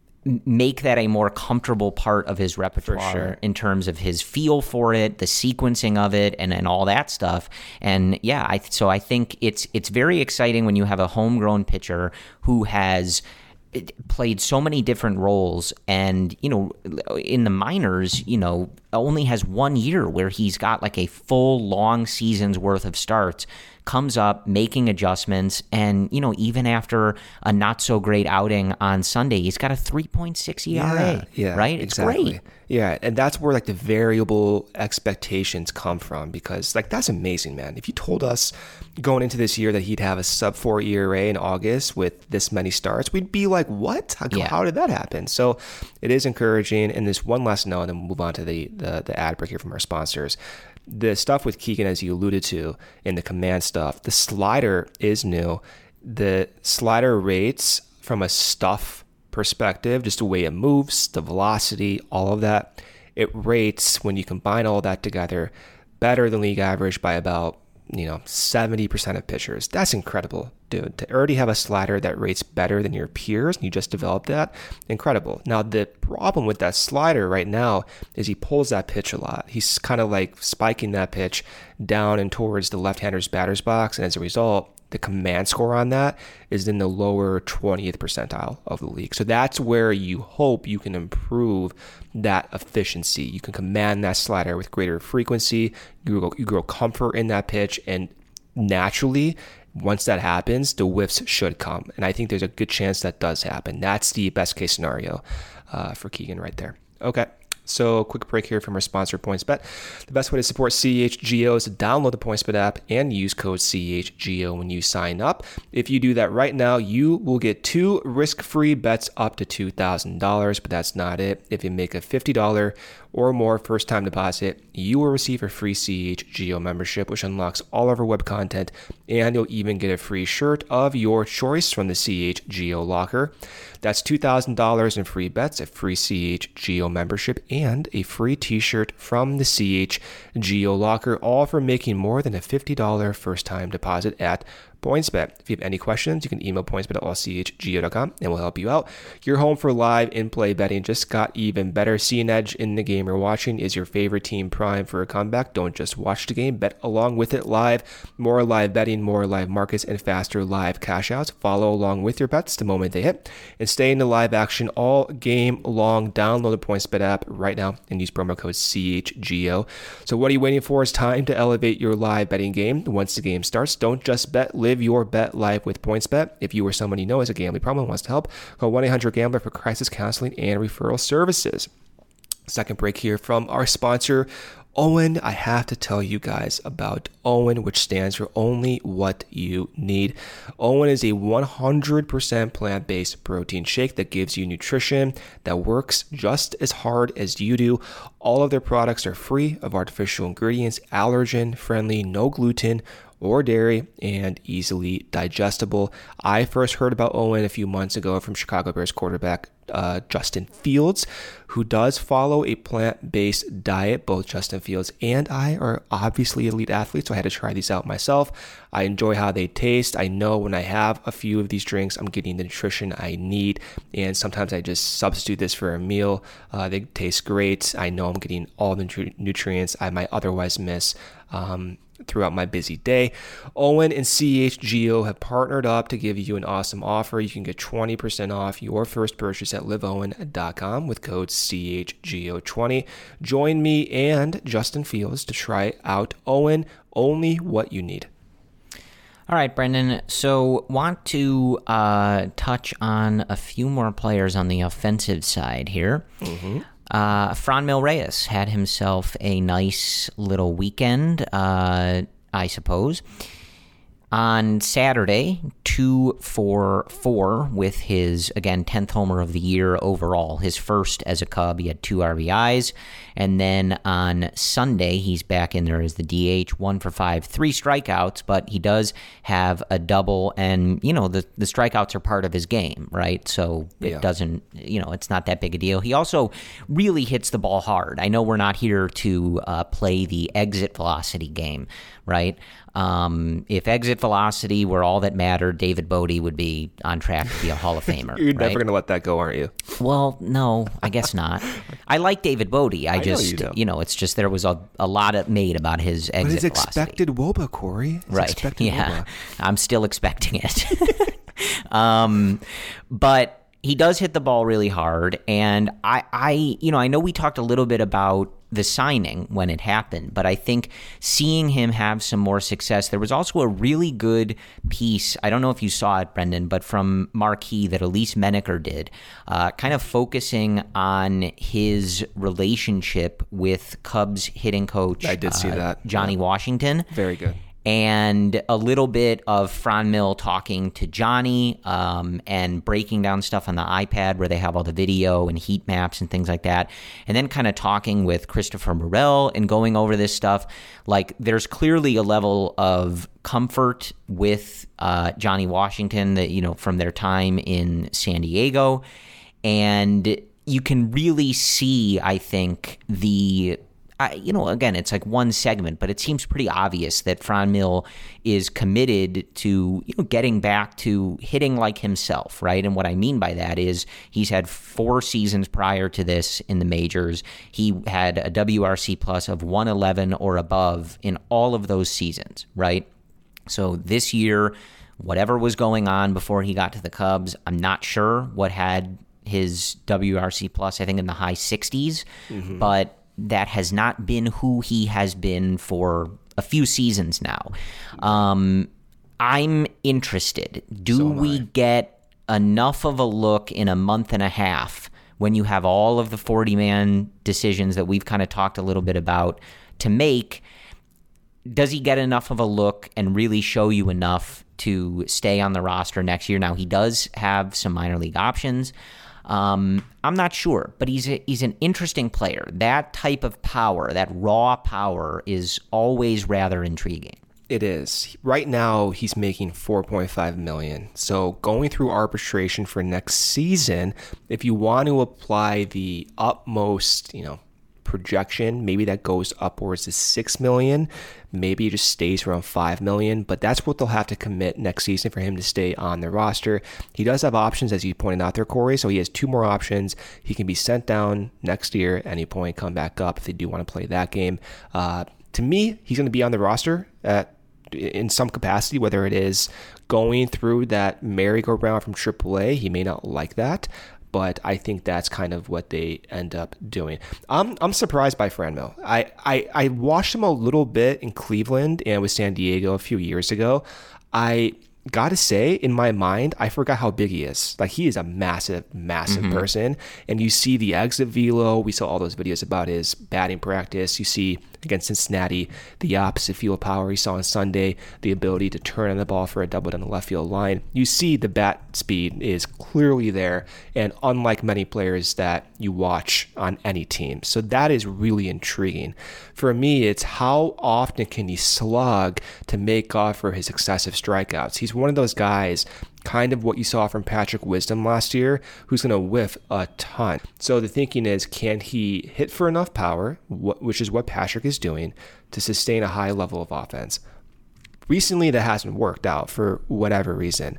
make that a more comfortable part of his repertoire sure. in terms of his feel for it, the sequencing of it, and, and all that stuff. And yeah, I so I think it's it's very exciting when you have a homegrown pitcher who has played so many different roles, and you know, in the minors, you know, only has one year where he's got like a full long season's worth of starts. Comes up making adjustments, and you know, even after a not so great outing on Sunday, he's got a three point six E R A. Yeah, yeah, right? It's exactly. great. Yeah, and that's where like the variable expectations come from, because like that's amazing, man. If you told us going into this year that he'd have a sub four E R A in August with this many starts, we'd be like, what? How, yeah. how did that happen? So it is encouraging. And this one last note, and then we'll move on to the the, the ad break here from our sponsors. The stuff with Keegan, as you alluded to, in the command stuff, the slider is new. The slider rates from a stuff perspective, just the way it moves, the velocity, all of that, it rates, when you combine all that together, better than league average by about, you know, seventy percent of pitchers. That's incredible, dude. To already have a slider that rates better than your peers, and you just developed that, incredible. Now, the problem with that slider right now is he pulls that pitch a lot. He's kind of like spiking that pitch down and towards the left-hander's batter's box, and as a result, the command score on that is in the lower twentieth percentile of the league. So that's where you hope you can improve that efficiency. You can command that slider with greater frequency. You grow, you grow comfort in that pitch, and naturally, once that happens, the whiffs should come. And I think there's a good chance that does happen. That's the best case scenario uh, for Keegan right there. Okay. So, quick break here from our sponsor, PointsBet. The best way to support C H G O is to download the PointsBet app and use code C H G O when you sign up. If you do that right now, you will get two risk-free bets up to two thousand dollars, but that's not it. If you make a fifty dollars or more first-time deposit, you will receive a free C H G O membership, which unlocks all of our web content, and you'll even get a free shirt of your choice from the C H G O locker. That's two thousand dollars in free bets, a free C H G O membership, and a free t-shirt from the C H G O locker, all for making more than a fifty dollars first-time deposit at PointsBet. If you have any questions, you can email pointsbet at all c h g o dot com and we'll help you out. Your home for live in-play betting just got even better. See an edge in the game you're watching. Is your favorite team primed for a comeback? Don't just watch the game, bet along with it live. More live betting, more live markets, and faster live cash outs. Follow along with your bets the moment they hit and stay in the live action all game long. Download the PointsBet app right now and use promo code C H G O. So what are you waiting for? It's time to elevate your live betting game. Once the game starts, don't just bet, live your bet life with PointsBet. If you or someone you know has a gambling problem and wants to help, call one eight hundred gambler for crisis counseling and referral services. Second break here from our sponsor, Owen. I have to tell you guys about Owen, which stands for Only What You Need. Owen is a one hundred percent plant-based protein shake that gives you nutrition that works just as hard as you do. All of their products are free of artificial ingredients, allergen-friendly, no gluten or dairy, and easily digestible. I first heard about Owen a few months ago from Chicago Bears quarterback uh, Justin Fields, who does follow a plant-based diet. Both Justin Fields and I are obviously elite athletes, so I had to try these out myself. I enjoy how they taste. I know when I have a few of these drinks, I'm getting the nutrition I need, and sometimes I just substitute this for a meal. Uh, they taste great. I know I'm getting all the nutri- nutrients I might otherwise miss Um, throughout my busy day. Owen and C H G O have partnered up to give you an awesome offer. You can get twenty percent off your first purchase at live owen dot com with code C H G O twenty. Join me and Justin Fields to try out Owen, Only What You Need. All right, Brendan. So want to uh, touch on a few more players on the offensive side here. Mm-hmm. Uh, Franmil Reyes had himself a nice little weekend, uh, I suppose. On Saturday, two for four with his, again, tenth homer of the year overall. His first as a Cub, he had two R B Is. And then on Sunday, he's back in there as the D H, one for five, three strikeouts, but he does have a double. And, you know, the, the strikeouts are part of his game, right? So it yeah. doesn't, you know, it's not that big a deal. He also really hits the ball hard. I know we're not here to uh, play the exit velocity game, right? Um, if exit velocity were all that mattered, David Bodie would be on track to be a Hall of Famer. You're right? never going to let that go, aren't you? Well, no, I guess not. I like David Bodie. I, I just, know you, you know, it's just there was a, a lot of made about his exit but it's velocity. expected WOBA, Corey. It's right. Expected yeah. WOBA. I'm still expecting it. um, but he does hit the ball really hard. And I, I, you know, I know we talked a little bit about the signing when it happened, but I think seeing him have some more success, there was also a really good piece, I don't know if you saw it, Brendan, but from Marquee that Elise Menaker did, uh, kind of focusing on his relationship with Cubs hitting coach I did see uh, that. Johnny yeah. Washington. Very good. And a little bit of Franmil talking to Johnny um, and breaking down stuff on the iPad where they have all the video and heat maps and things like that. And then kind of talking with Christopher Morel and going over this stuff. Like, there's clearly a level of comfort with uh, Johnny Washington that, you know, from their time in San Diego. And you can really see, I think, the... I, you know, again, it's like one segment, but it seems pretty obvious that Franmil is committed to, you know, getting back to hitting like himself, right? And what I mean by that is he's had four seasons prior to this in the majors. He had a W R C plus of one eleven or above in all of those seasons, right? So this year, whatever was going on before he got to the Cubs, I'm not sure what had his W R C plus, I think in the high sixties, mm-hmm. but that has not been who he has been for a few seasons now. Um, I'm interested. Do So we I. get enough of a look in a month and a half when you have all of the forty-man decisions that we've kind of talked a little bit about to make, does he get enough of a look and really show you enough to stay on the roster next year? Now, he does have some minor league options. Um, I'm not sure, but he's a, he's an interesting player. That type of power, that raw power, is always rather intriguing. It is. Right now, he's making four point five million dollars. So going through arbitration for next season, if you want to apply the utmost, you know, projection, maybe that goes upwards to six million dollars. Maybe it just stays around five million dollars, but that's what they'll have to commit next season for him to stay on the roster. He does have options, as you pointed out there, Corey, so he has two more options. He can be sent down next year at any point, come back up if they do want to play that game. Uh, to me, he's going to be on the roster at in some capacity, whether it is going through that merry-go-round from triple A. He may not like that, but I think that's kind of what they end up doing. I'm I'm surprised by Franmil. I, I, I watched him a little bit in Cleveland and with San Diego a few years ago. I gotta say, in my mind, I forgot how big he is. Like, he is a massive, massive mm-hmm. person. And you see the exit velo. We saw all those videos about his batting practice. You see against Cincinnati the opposite field power he saw on Sunday, the ability to turn on the ball for a double down the left field line. You see the bat speed is clearly there, and unlike many players that you watch on any team. So that is really intriguing. For me, it's how often can he slug to make up for his excessive strikeouts. He's one of those guys, kind of what you saw from Patrick Wisdom last year, who's going to whiff a ton. So the thinking is, can he hit for enough power, which is what Patrick is doing, to sustain a high level of offense? Recently, that hasn't worked out for whatever reason.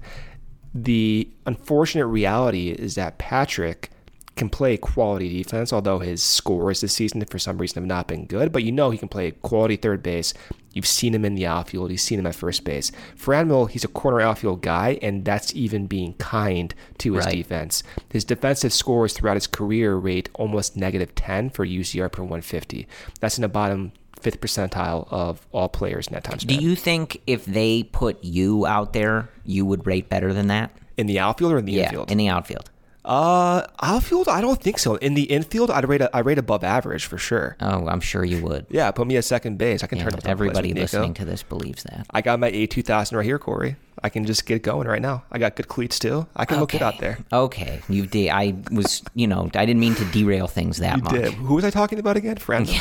The unfortunate reality is that Patrick can play quality defense, although his scores this season for some reason have not been good, but you know he can play quality third base. You've seen him in the outfield. You've seen him at first base. Franmil, he's a corner outfield guy, and that's even being kind to his right. defense. His defensive scores throughout his career rate almost negative ten for U C R per one fifty. That's in the bottom fifth percentile of all players in that time span. Do you think if they put you out there, you would rate better than that? In the outfield or in the yeah, infield? in the outfield. Uh, outfield, I don't think so. In the infield, I'd rate a, I rate above average for sure. Oh, I'm sure you would. Yeah, put me at second base. I can yeah, turn up. Everybody listening to this believes that. I got my A two thousand right here, Corey. I can just get going right now. I got good cleats too. I can okay. look it out there. Okay, you did. I was, you know, I didn't mean to derail things that you much. Did. Who was I talking about again? Franmil.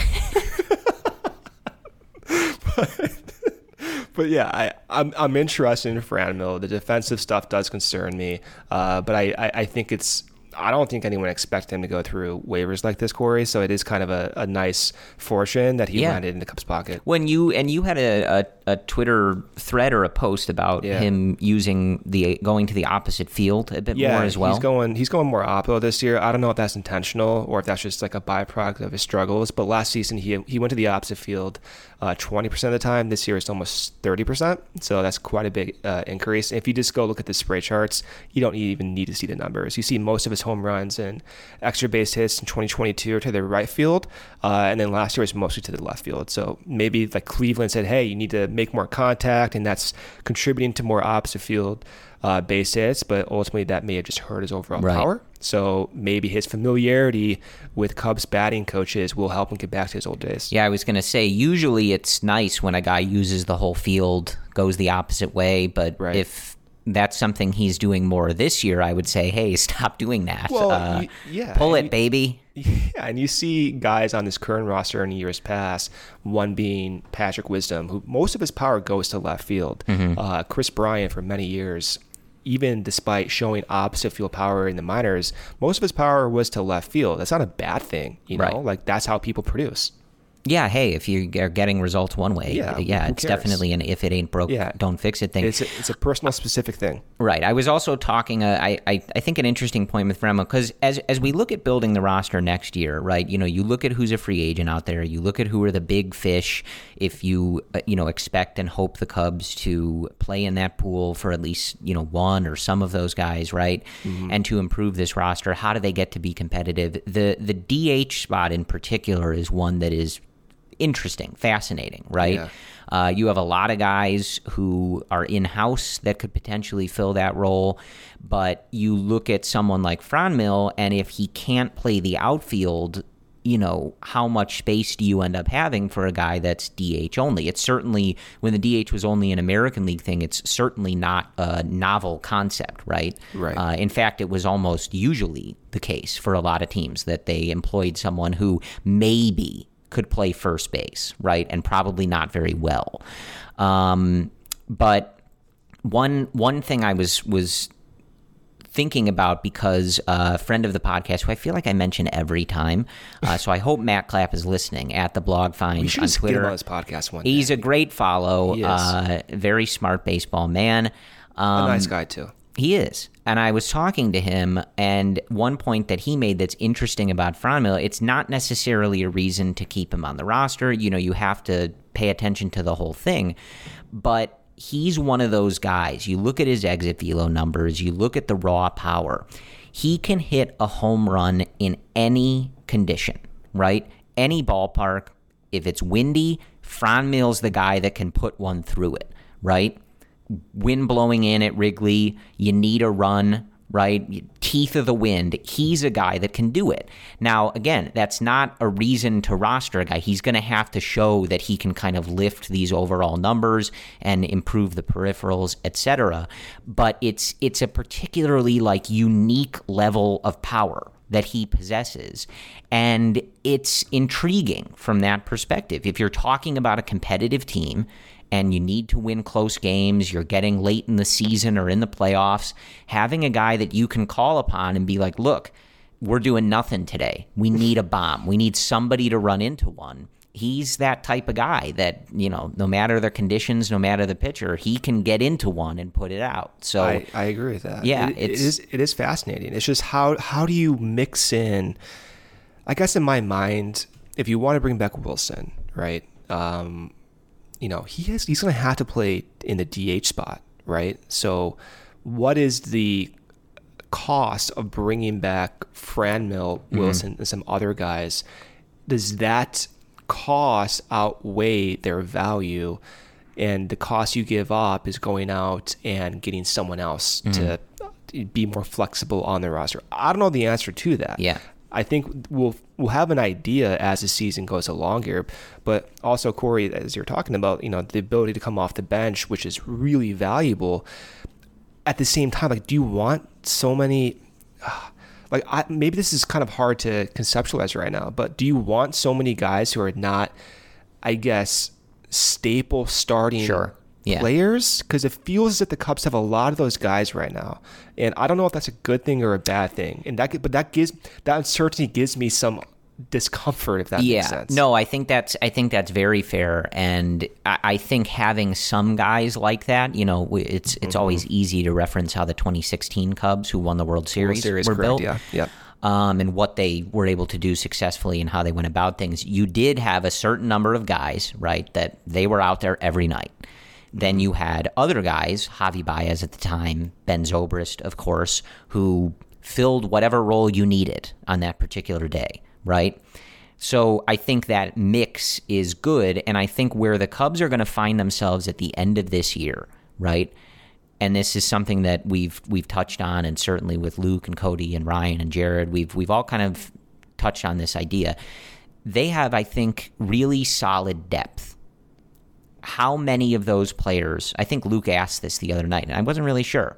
but, But yeah, I, I'm I'm interested in Franmil. The defensive stuff does concern me, uh, but I, I, I think it's I don't think anyone expected him to go through waivers like this, Corey. So it is kind of a, a nice fortune that he yeah. landed in the Cubs' pocket. When you and you had a, a, a Twitter thread or a post about yeah. him using the going to the opposite field a bit yeah, more as well. he's going he's going more oppo this year. I don't know if that's intentional or if that's just like a byproduct of his struggles. But last season he he went to the opposite field uh, twenty percent of the time. This year it's almost thirty percent. So that's quite a big uh, increase. If you just go look at the spray charts, you don't even need to see the numbers. You see most of his home runs and extra base hits in twenty twenty-two are to the right field, uh, and then last year was mostly to the left field. So maybe like Cleveland said, hey, you need to make more contact, and that's contributing to more opposite field uh, base hits, but ultimately that may have just hurt his overall right. power. So maybe his familiarity with Cubs batting coaches will help him get back to his old days. Yeah, I was going to say, usually it's nice when a guy uses the whole field, goes the opposite way, but right. if that's something he's doing more this year, I would say, hey, stop doing that. Well, uh, you, yeah. Pull it, you, baby. Yeah, and you see guys on this current roster in years past, one being Patrick Wisdom, who most of his power goes to left field. Mm-hmm. Uh, Chris Bryant, for many years, even despite showing opposite field power in the minors, most of his power was to left field. That's not a bad thing, you know? Right. Like, that's how people produce. Yeah, hey, if you are getting results one way, yeah, yeah it's cares? definitely an if it ain't broke, yeah. don't fix it thing. It's a, it's a personal specific thing. Right. I was also talking, uh, I, I I think an interesting point with Franmil, because as as we look at building the roster next year, right, you know, you look at who's a free agent out there, you look at who are the big fish, if you, uh, you know, expect and hope the Cubs to play in that pool for at least, you know, one or some of those guys, right, mm-hmm. and to improve this roster, how do they get to be competitive? The The D H spot in particular is one that is interesting, fascinating, right? Yeah. Uh, you have a lot of guys who are in-house that could potentially fill that role, but you look at someone like Franmil, and if he can't play the outfield, you know, how much space do you end up having for a guy that's D H only? It's certainly, when the D H was only an American League thing, it's certainly not a novel concept, right? Right. Uh, in fact, it was almost usually the case for a lot of teams that they employed someone who maybe could play first base, right? And probably not very well. Um, but one one thing I was was thinking about, because a friend of the podcast, who I feel like I mention every time, uh, so I hope Matt Clapp is listening, at the Blog Find We should on just Twitter. get him on his podcast one day. He's a great follow, He is. uh, very smart baseball man. Um, a nice guy too. He is. And I was talking to him, and one point that he made that's interesting about Franmil, it's not necessarily a reason to keep him on the roster. You know, you have to pay attention to the whole thing. But he's one of those guys. You look at his exit velo numbers, you look at the raw power. He can hit a home run in any condition, right? Any ballpark. If it's windy, Franmil's the guy that can put one through it, right? Wind blowing in at Wrigley, you need a run, right? Teeth of the wind. He's a guy that can do it. Now, again, that's not a reason to roster a guy. He's going to have to show that he can kind of lift these overall numbers and improve the peripherals, et cetera. But it's it's a particularly like unique level of power that he possesses. And it's intriguing from that perspective. If you're talking about a competitive team and you need to win close games, you're getting late in the season or in the playoffs, having a guy that you can call upon and be like, look, we're doing nothing today. We need a bomb. We need somebody to run into one. He's that type of guy that, you know, no matter the conditions, no matter the pitcher, he can get into one and put it out. So I, I agree with that. Yeah, it, it's, it is it is fascinating. It's just how how do you mix in? I guess in my mind, if you want to bring back Wilson, right? Um, you know, he has he's going to have to play in the D H spot, right? So, what is the cost of bringing back Franmil, Wilson, mm-hmm. and some other guys? Does that cost outweigh their value, and the cost you give up is going out and getting someone else mm-hmm. to be more flexible on the roster? I don't know the answer to that. Yeah. I think we'll we'll have an idea as the season goes along here, but also, Corey, as you're talking about, you know, the ability to come off the bench, which is really valuable. At the same time, like, do you want so many? Uh, Like, I, maybe this is kind of hard to conceptualize right now, but do you want so many guys who are not, I guess, staple starting sure. yeah. players? Because it feels as if the Cubs have a lot of those guys right now, and I don't know if that's a good thing or a bad thing. And that, but that gives that uncertainty gives me some discomfort, if that yeah. makes sense. No, I think that's I think that's very fair, and I, I think having some guys like that, you know, it's it's mm-hmm. always easy to reference how the twenty sixteen Cubs, who won the World Series, World Series were correct, built, yeah, yeah, um, and what they were able to do successfully and how they went about things. You did have a certain number of guys, right, that they were out there every night. Then you had other guys, Javi Baez at the time, Ben Zobrist, of course, who filled whatever role you needed on that particular day. Right? So I think that mix is good, and I think where the Cubs are going to find themselves at the end of this year, right? And this is something that we've we've touched on, and certainly with Luke and Cody and Ryan and Jared, we've we've all kind of touched on this idea. They have, I think, really solid depth. How many of those players, I think Luke asked this the other night, and I wasn't really sure.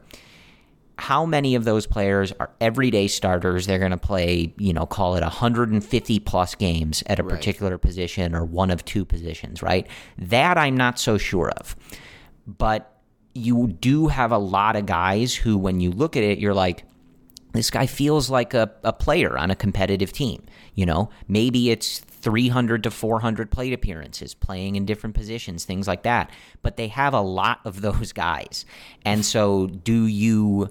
How many of those players are everyday starters? They're going to play, you know, call it one hundred fifty plus games at a right. particular position or one of two positions, right? That I'm not so sure of. But you do have a lot of guys who, when you look at it, you're like, this guy feels like a, a player on a competitive team. You know, maybe it's three hundred to four hundred plate appearances, playing in different positions, things like that. But they have a lot of those guys. And so do you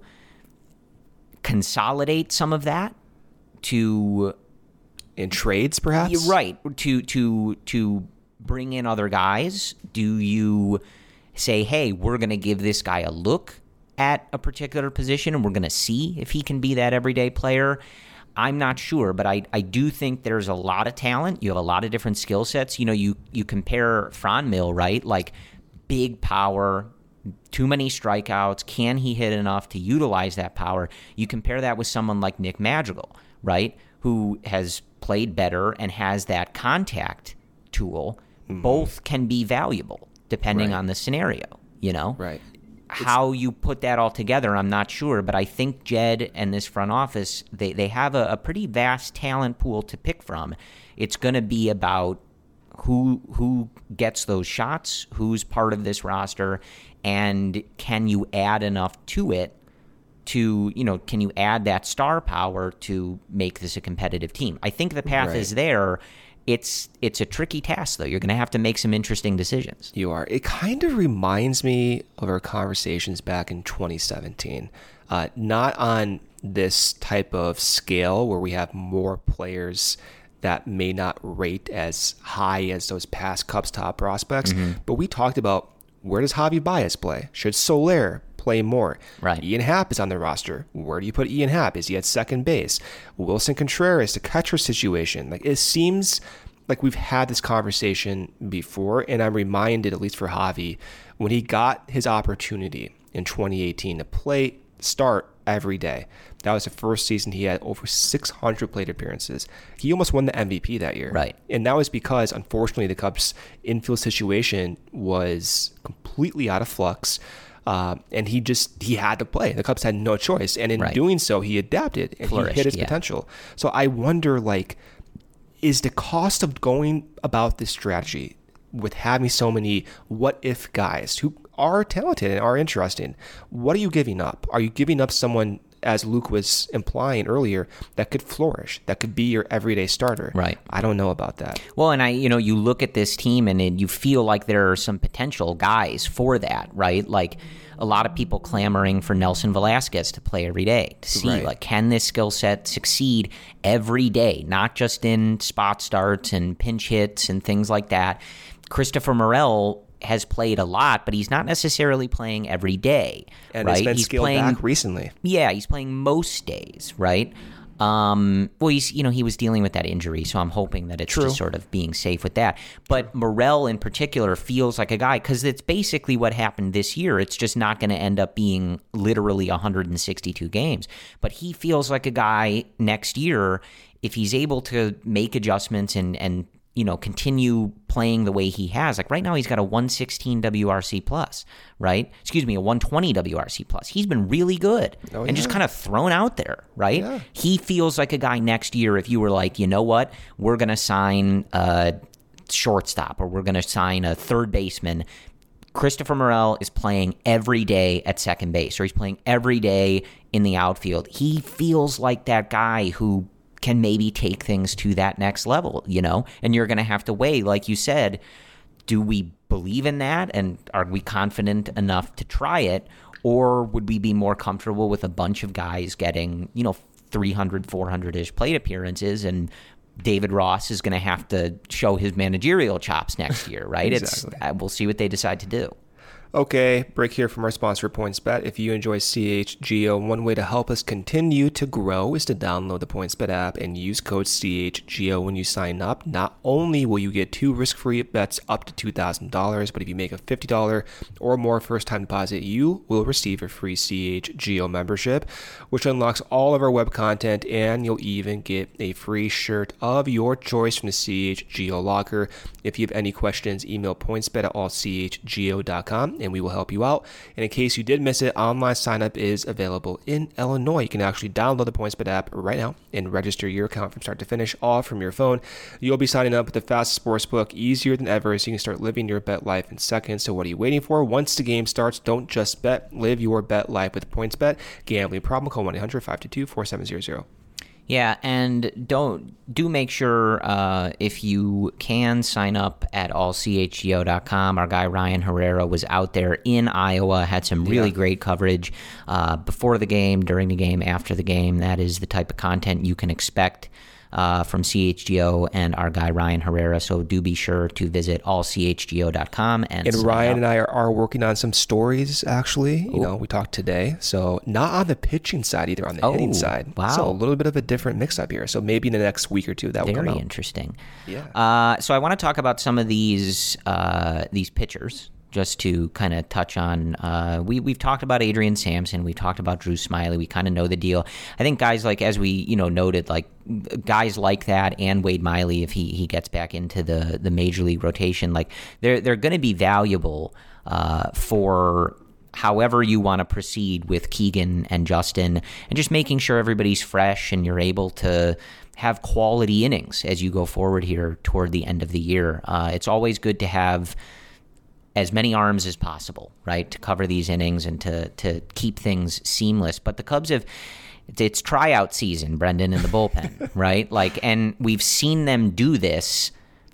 consolidate some of that to in trades, perhaps? Right. To to to bring in other guys? Do you say, hey, we're going to give this guy a look at a particular position and we're going to see if he can be that everyday player? I'm not sure, but I, I do think there's a lot of talent. You have a lot of different skill sets. You know, you, you compare Franmil, right? Like big power, too many strikeouts. Can he hit enough to utilize that power? You compare that with someone like Nick Madrigal, right? Who has played better and has that contact tool. Mm-hmm. Both can be valuable depending right. on the scenario, you know? Right. How you put that all together, I'm not sure, but I think Jed and this front office, they, they have a, a pretty vast talent pool to pick from. It's going to be about who who gets those shots, who's part of this roster, and can you add enough to it to, you know, can you add that star power to make this a competitive team? I think the path right. is there. It's it's a tricky task, though. You're going to have to make some interesting decisions. You are. It kind of reminds me of our conversations back in twenty seventeen. Uh, not on this type of scale where we have more players that may not rate as high as those past Cubs top prospects. Mm-hmm. But we talked about, where does Javi Baez play? Should Soler play more? Right. Ian Happ is on the roster. Where do you put Ian Happ? Is he at second base? Wilson Contreras, the catcher situation. Like, it seems like we've had this conversation before, and I'm reminded, at least for Javi, when he got his opportunity in twenty eighteen to play, start every day. That was the first season he had over six hundred plate appearances. He almost won the M V P that year. Right. And that was because, unfortunately, the Cubs' infield situation was completely out of flux. Uh, and he just, he had to play. The Cubs had no choice. And in right. doing so, he adapted and Flourished, he hit his yeah. potential. So I wonder, like, is the cost of going about this strategy with having so many what-if guys who are talented and are interesting, what are you giving up? Are you giving up someone, as Luke was implying earlier, that could flourish, that could be your everyday starter? Right. I don't know about that. Well, and I, you know, you look at this team and it, you feel like there are some potential guys for that, right? Like a lot of people clamoring for Nelson Velasquez to play every day, to see, right. like, can this skill set succeed every day, not just in spot starts and pinch hits and things like that. Christopher Morel has played a lot, but he's not necessarily playing every day, and right? He's been he's scaled playing, back recently. Yeah, he's playing most days, right? Um, well, he's you know he was dealing with that injury, so I'm hoping that it's True. just sort of being safe with that. But Morel in particular feels like a guy, because it's basically what happened this year. It's just not going to end up being literally one hundred sixty-two games. But he feels like a guy next year, if he's able to make adjustments and and you know, continue playing the way he has. Like right now he's got a one sixteen W R C plus, right? Excuse me, a one twenty W R C plus. He's been really good oh, and yeah. just kind of thrown out there, right? Yeah. He feels like a guy next year, if you were like, you know what, we're going to sign a shortstop or we're going to sign a third baseman. Christopher Morel is playing every day at second base, or he's playing every day in the outfield. He feels like that guy who can maybe take things to that next level, you know? And you're going to have to weigh, like you said, do we believe in that? And are we confident enough to try it? Or would we be more comfortable with a bunch of guys getting, you know, three hundred, four hundred-ish plate appearances, and David Ross is going to have to show his managerial chops next year, right? Exactly. It's uh, we'll see what they decide to do. Okay, break here from our sponsor, PointsBet. If you enjoy C H G O, one way to help us continue to grow is to download the PointsBet app and use code C H G O when you sign up. Not only will you get two risk-free bets up to two thousand dollars, but if you make a fifty dollars or more first-time deposit, you will receive a free C H G O membership, which unlocks all of our web content, and you'll even get a free shirt of your choice from the C H G O locker. If you have any questions, email pointsbet at all c h g o dot com. And we will help you out. And in case you did miss it, online sign-up is available in Illinois. You can actually download the PointsBet app right now and register your account from start to finish, all from your phone. You'll be signing up with the fastest sportsbook, easier than ever, so you can start living your bet life in seconds. So what are you waiting for? Once the game starts, don't just bet. Live your bet life with PointsBet. Gambling problem, call one eight hundred, five two two, four seven zero zero. Yeah, and don't do make sure uh, if you can sign up at all c h g o dot com. Our guy Ryan Herrera was out there in Iowa, had some really yeah. great coverage uh, before the game, during the game, after the game. That is the type of content you can expect uh, from C H G O and our guy Ryan Herrera. So do be sure to visit all c h g o dot com. And, and Ryan up. and I are, are working on some stories, actually. You Ooh. know, we talked today. So not on the pitching side either, on the oh, hitting side. Wow. So a little bit of a different mix-up here. So maybe in the next week or two that will come out. Very interesting. Yeah. Uh, so I want to talk about some of these uh, these pitchers. Just to kind of touch on, uh, we, we've talked about Adrian Sampson, we talked about Drew Smyly, we kind of know the deal. I think guys like, as we, you know, noted, like guys like that and Wade Miley, if he, he gets back into the, the major league rotation, like they're, they're going to be valuable uh, for however you want to proceed with Keegan and Justin, and just making sure everybody's fresh and you're able to have quality innings as you go forward here toward the end of the year. Uh, it's always good to have as many arms as possible, right, to cover these innings and to to keep things seamless. But the Cubs have, it's tryout season, Brendan, in the bullpen, right? Like, and we've seen them do this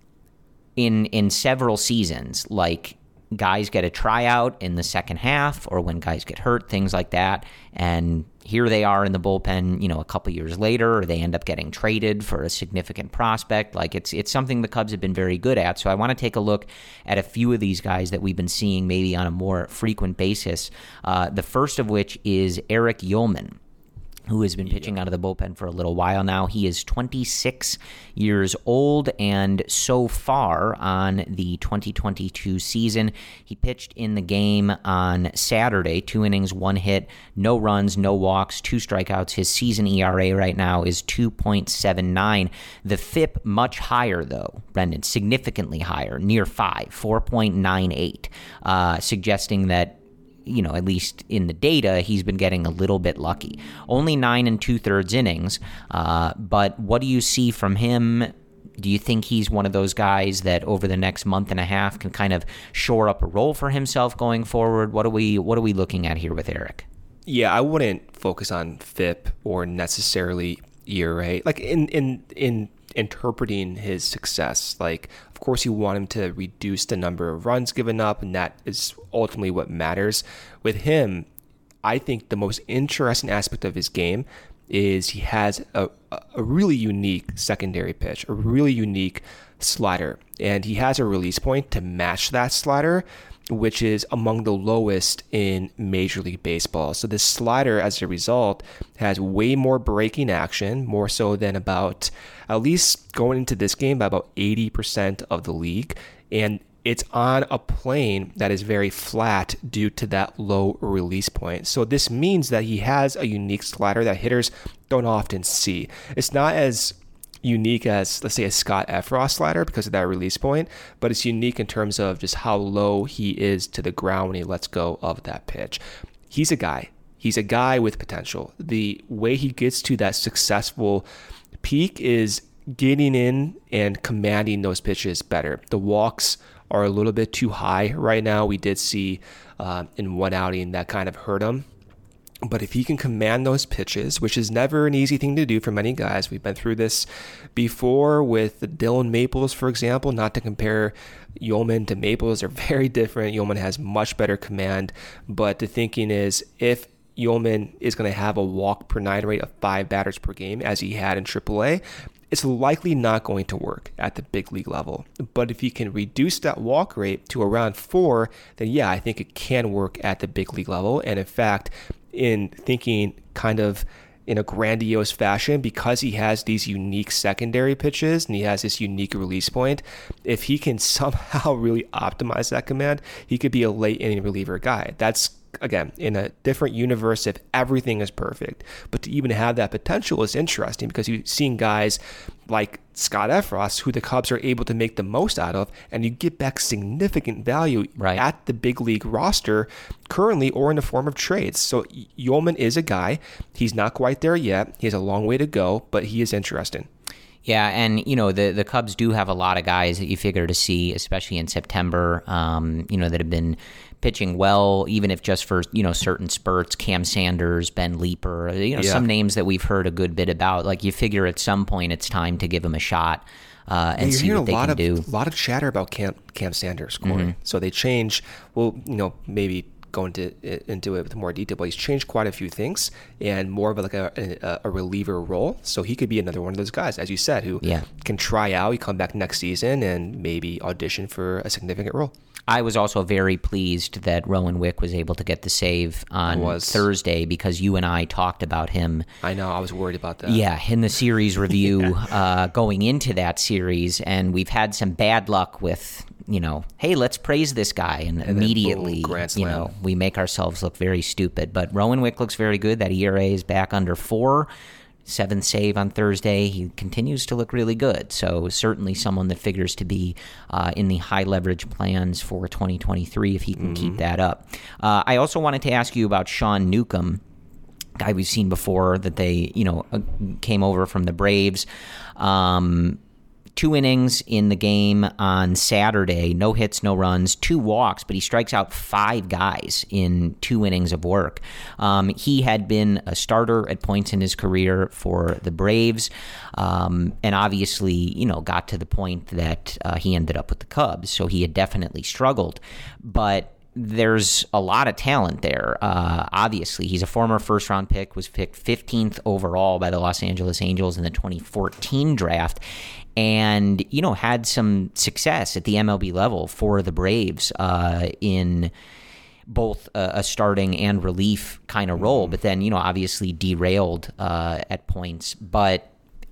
in in several seasons. Like, guys get a tryout in the second half, or when guys get hurt, things like that. And here they are in the bullpen, you know, a couple years later, or they end up getting traded for a significant prospect. Like, it's it's something the Cubs have been very good at. So I want to take a look at a few of these guys that we've been seeing maybe on a more frequent basis. Uh, the first of which is Eric Ullman, who has been pitching out of the bullpen for a little while now. He is twenty-six years old, and so far on the twenty twenty-two season, he pitched in the game on Saturday, two innings, one hit, no runs, no walks, two strikeouts. His season E R A right now is two point seven nine. The F I P much higher, though, Brendan, significantly higher, near five, four point nine eight, uh, suggesting that, you know, at least in the data, he's been getting a little bit lucky. Only nine and two-thirds innings, uh, but what do you see from him? Do you think he's one of those guys that over the next month and a half can kind of shore up a role for himself going forward? What are we What are we looking at here with Eric? Yeah, I wouldn't focus on F I P or necessarily E R A. Like in in in interpreting his success, like, of course you want him to reduce the number of runs given up, and that is ultimately what matters. With him, I think the most interesting aspect of his game is he has a, a really unique secondary pitch, a really unique slider, and he has a release point to match that slider, which is among the lowest in Major League Baseball. So this slider, as a result, has way more breaking action, more so than about, at least going into this game, by about eighty percent of the league. And it's on a plane that is very flat due to that low release point. So this means that he has a unique slider that hitters don't often see. It's not as unique as, let's say, a Scott Efros slider because of that release point, but it's unique in terms of just how low he is to the ground when he lets go of that pitch. He's a guy. He's a guy with potential. The way he gets to that successful peak is getting in and commanding those pitches better. The walks are a little bit too high right now. We did see uh, in one outing that kind of hurt him. But if he can command those pitches, which is never an easy thing to do for many guys, we've been through this before with Dylan Maples, for example. Not to compare Ullman to Maples, they're very different. Ullman has much better command, but the thinking is if Ullman is going to have a walk per nine rate of five batters per game, as he had in triple A, it's likely not going to work at the big league level. But if you can reduce that walk rate to around four, then yeah, I think it can work at the big league level. And in fact, in thinking kind of in a grandiose fashion, because he has these unique secondary pitches and he has this unique release point, if he can somehow really optimize that command, he could be a late inning reliever guy. That's, again, in a different universe if everything is perfect. But to even have that potential is interesting because you've seen guys like Scott Efros, who the Cubs are able to make the most out of, and you get back significant value right at the big league roster currently or in the form of trades. So Ullman is a guy. He's not quite there yet. He has a long way to go, but he is interesting. Yeah, and, you know, the, the Cubs do have a lot of guys that you figure to see, especially in September, um, you know, that have been pitching well, even if just for, you know, certain spurts. Cam Sanders, Ben Leeper, you know, yeah. some names that we've heard a good bit about. Like, you figure at some point it's time to give them a shot uh, and yeah, see what they can of, do. A lot of chatter about Cam, Cam Sanders scoring. Mm-hmm. So they change, well, you know, maybe go into into it with more detail, but he's changed quite a few things and more of a, like a, a, a reliever role. So he could be another one of those guys, as you said, who yeah. can try out, he come back next season and maybe audition for a significant role. I was also very pleased that Rowan Wick was able to get the save on Thursday because you and I talked about him. I know, I was worried about that. Yeah, in the series review uh, going into that series, and we've had some bad luck with, you know, hey, let's praise this guy, and, and immediately, boom, you know, we make ourselves look very stupid. But Rowan Wick looks very good. That E R A is back under four. Seventh save on Thursday. He continues to look really good. So certainly someone that figures to be uh, in the high leverage plans for twenty twenty-three if he can mm-hmm. keep that up. Uh, I also wanted to ask you about Sean Newcomb, guy we've seen before that they, you know, came over from the Braves. Um, Two innings in the game on Saturday, no hits, no runs, two walks, but he strikes out five guys in two innings of work. Um, he had been a starter at points in his career for the Braves, um, and obviously, you know, got to the point that uh, he ended up with the Cubs, so he had definitely struggled. But there's a lot of talent there. Uh, obviously, he's a former first-round pick, was picked fifteenth overall by the Los Angeles Angels in the twenty fourteen draft, and, you know, had some success at the M L B level for the Braves uh, in both a, a starting and relief kind of role, but then, you know, obviously derailed uh, at points. But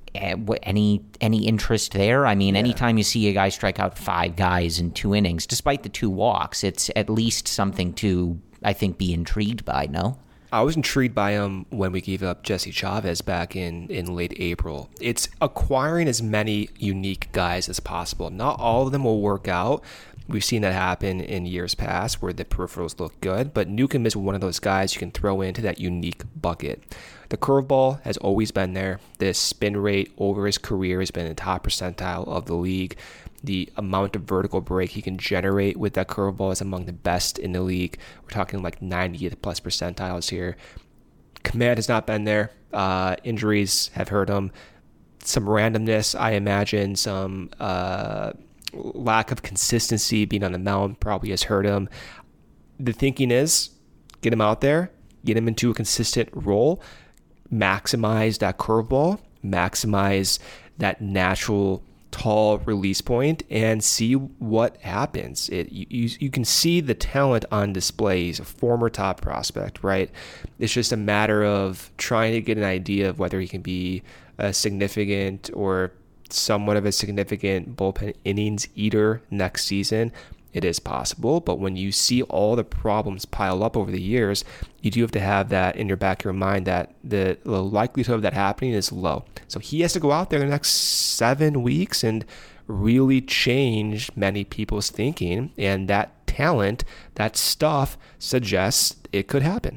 any any interest there? I mean, yeah. anytime you see a guy strike out five guys in two innings, despite the two walks, it's at least something to, I think, be intrigued by, no? I was intrigued by him when we gave up Jesse Chavez back in, in late April. It's acquiring as many unique guys as possible. Not all of them will work out. We've seen that happen in years past where the peripherals look good, but Newcomb is one of those guys you can throw into that unique bucket. The curveball has always been there. The spin rate over his career has been in the top percentile of the league. The amount of vertical break he can generate with that curveball is among the best in the league. We're talking like ninetieth plus percentiles here. Command has not been there. Uh, injuries have hurt him. Some randomness, I imagine. Some uh, lack of consistency being on the mound probably has hurt him. The thinking is get him out there, get him into a consistent role, maximize that curveball, maximize that natural tall release point, and see what happens. It you, you you can see the talent on display. He's a former top prospect, right? It's just a matter of trying to get an idea of whether he can be a significant or somewhat of a significant bullpen innings eater next season. It is possible, but when you see all the problems pile up over the years, you do have to have that in your back of your mind that the, the likelihood of that happening is low. So he has to go out there in the next seven weeks and really change many people's thinking, and that talent, that stuff suggests it could happen.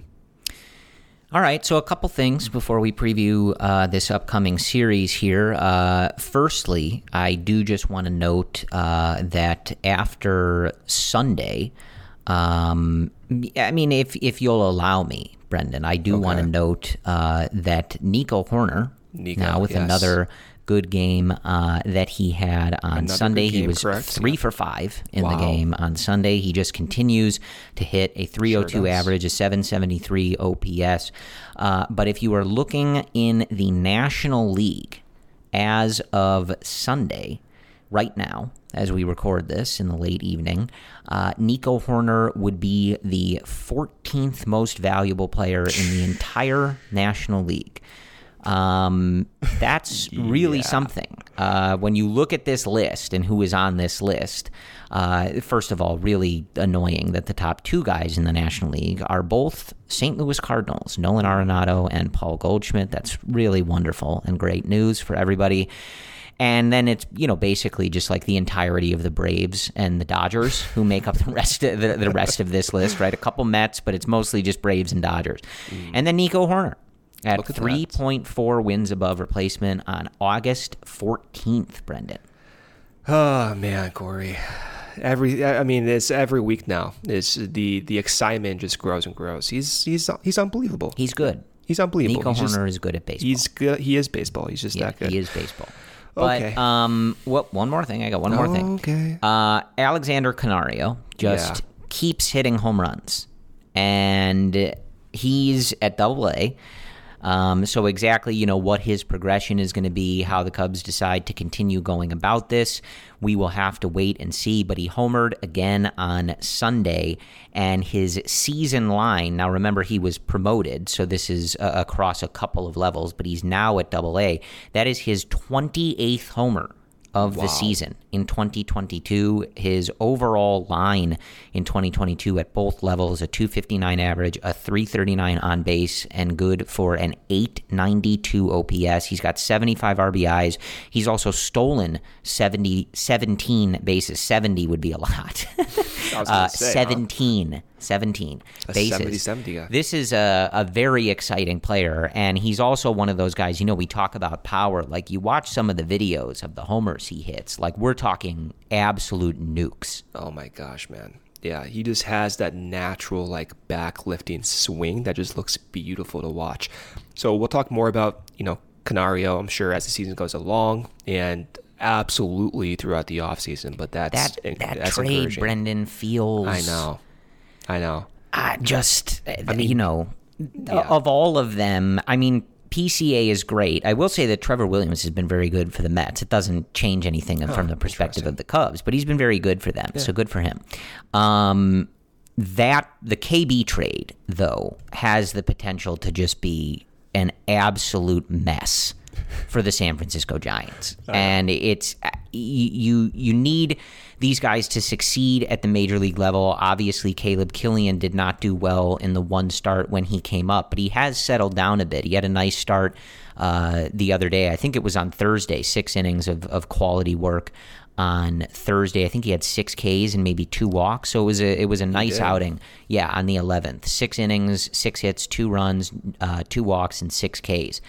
All right, so a couple things before we preview uh, this upcoming series here. Uh, firstly, I do just want to note uh, that after Sunday, um, I mean, if if you'll allow me, Brendan, I do okay. want to note uh, that Nico Hoerner, Nico, now with yes. another good game uh, that he had on Another Sunday. Game, he was correct? three yeah. for five in wow. the game on Sunday. He just continues to hit a three oh two sure average, a seven seventy-three O P S. Uh, but if you are looking in the National League as of Sunday, right now, as we record this in the late evening, uh, Nico Hoerner would be the fourteenth most valuable player in the entire National League. Um, that's really yeah. something. Uh, when you look at this list and who is on this list, uh, first of all, really annoying that the top two guys in the National League are both Saint Louis Cardinals, Nolan Arenado and Paul Goldschmidt. That's really wonderful and great news for everybody. And then it's, you know, basically just like the entirety of the Braves and the Dodgers who make up the rest of the, the rest of this list, right? A couple Mets, but it's mostly just Braves and Dodgers. Mm. And then Nico Hoerner. At, at three point four wins above replacement on August fourteenth, Brendan. Oh, man, Corey. Every, I mean, it's every week now. It's the, the excitement just grows and grows. He's he's he's unbelievable. He's good. He's unbelievable. Nico he's Hoerner just, is good at baseball. He's good. He is baseball. He's just yeah, that good. He is baseball. But okay. um, what? One more thing. I got one more oh, thing. Okay. Uh, Alexander Canario just yeah. keeps hitting home runs. and he's at Double A. Um, so exactly, you know, what his progression is going to be, how the Cubs decide to continue going about this, we will have to wait and see. But he homered again on Sunday, and his season line, now remember he was promoted, so this is uh, across a couple of levels, but he's now at Double A. That is his twenty-eighth homer of wow. the season in twenty twenty-two. His overall line in twenty twenty-two at both levels, a two fifty-nine average, a three thirty-nine on base, and good for an eight ninety-two O P S. He's got seventy-five R B Is. He's also stolen seventy, seventeen bases. seventy would be a lot. I was uh, say, seventeen. Huh? seventeen a bases. seventy seventy guy. This is a, a very exciting player, and he's also one of those guys, you know, we talk about power. Like, you watch some of the videos of the homers he hits. Like, we're talking absolute nukes. Oh, my gosh, man. Yeah, he just has that natural, like, back-lifting swing that just looks beautiful to watch. So we'll talk more about, you know, Canario, I'm sure, as the season goes along, and absolutely throughout the offseason. But that's That, that that's trade, Brendan, feels... I know. I know. I just, I mean, you know, yeah. of all of them, I mean, P C A is great. I will say that Trevor Williams has been very good for the Mets. It doesn't change anything oh, from the perspective of the Cubs, but he's been very good for them, yeah. so good for him. Um, that the K B trade, though, has the potential to just be an absolute mess for the San Francisco Giants. Uh, and it's you you need these guys to succeed at the major league level. Obviously, Caleb Killian did not do well in the one start when he came up, but he has settled down a bit. He had a nice start uh, the other day. I think it was on Thursday, six innings of, of quality work on Thursday. I think he had six Ks and maybe two walks, so it was a it was a nice outing. Yeah, on the eleventh, six innings, six hits, two runs, uh, two walks, and six Ks.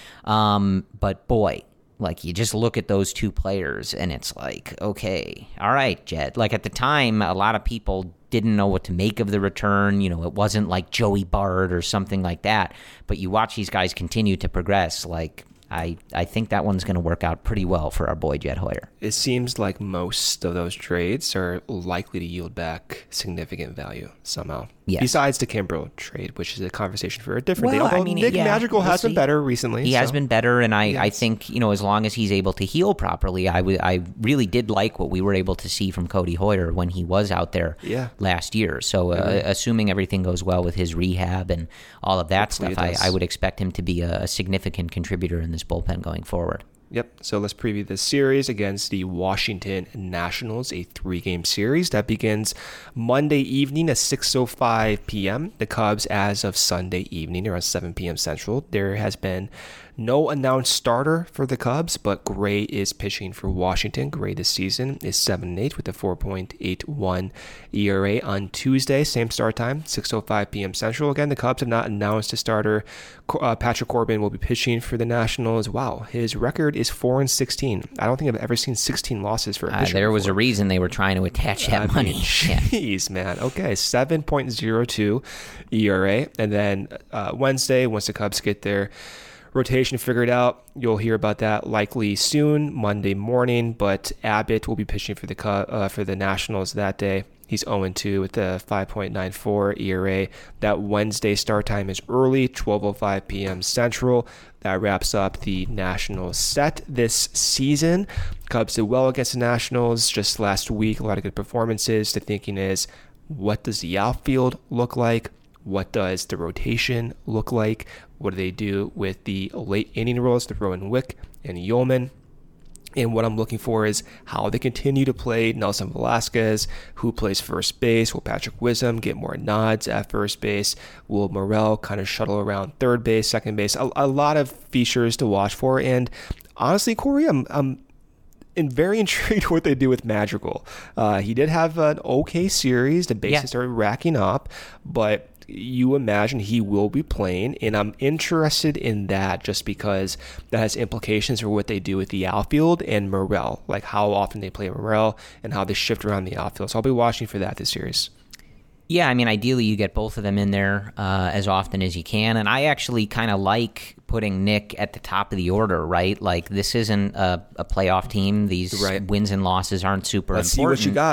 Um, but boy, like, you just look at those two players and it's like, okay, all right, Jed. Like, at the time, a lot of people didn't know what to make of the return. You know, it wasn't like Joey Bart or something like that. But you watch these guys continue to progress. Like, I, I think that one's going to work out pretty well for our boy Jed Hoyer. It seems like most of those trades are likely to yield back significant value somehow. Yes. Besides the Kimbrel trade, which is a conversation for a different well, day. Although I mean, Nick yeah, Madrigal we'll has see. been better recently. He so. has been better, and I, yes. I think, you know, as long as he's able to heal properly, I, w- I really did like what we were able to see from Cody Hoyer when he was out there yeah. last year. So uh, mm-hmm. assuming everything goes well with his rehab and all of that Hopefully stuff, I, I would expect him to be a, a significant contributor in this bullpen going forward. Yep. So let's preview this series against the Washington Nationals, a three-game series that begins Monday evening at six oh five p.m. The Cubs, as of Sunday evening, around seven p.m. Central. There has been no announced starter for the Cubs, but Gray is pitching for Washington. Gray this season is seven and eight with a four point eight one E R A on Tuesday. Same start time, six oh five p.m. Central. Again, the Cubs have not announced a starter. Uh, Patrick Corbin will be pitching for the Nationals. Wow, his record is four and sixteen. I don't think I've ever seen sixteen losses for a pitcher. Uh, there was before. a reason they were trying to attach that I money. Mean, jeez, man. Okay, seven point oh two E R A. And then uh, Wednesday, once the Cubs get their rotation figured out, you'll hear about that likely soon, Monday morning. But Abbott will be pitching for the uh, for the Nationals that day. He's oh and two with a five point nine four E R A. That Wednesday start time is early, twelve oh five p.m. Central. That wraps up the Nationals set this season. Cubs did well against the Nationals just last week. A lot of good performances. The thinking is, what does the outfield look like? What does the rotation look like? What do they do with the late inning roles, the Rowan Wick and Yeoman? And what I'm looking for is how they continue to play Nelson Velasquez, who plays first base. Will Patrick Wisdom get more nods at first base? Will Morel kind of shuttle around third base, second base? A, a lot of features to watch for. And honestly, Corey, I'm, I'm and very intrigued what they do with Madrigal. Uh, he did have an okay series. The bases yeah. started racking up, but you imagine he will be playing, and I'm interested in that just because that has implications for what they do with the outfield and Morel, like how often they play Morel and how they shift around the outfield. So I'll be watching for that this series. Yeah, I mean, ideally you get both of them in there uh, as often as you can, and I actually kind of like putting Nick at the top of the order, right? Like, this isn't a, a playoff team. These right. wins and losses aren't super Let's important. see what you got.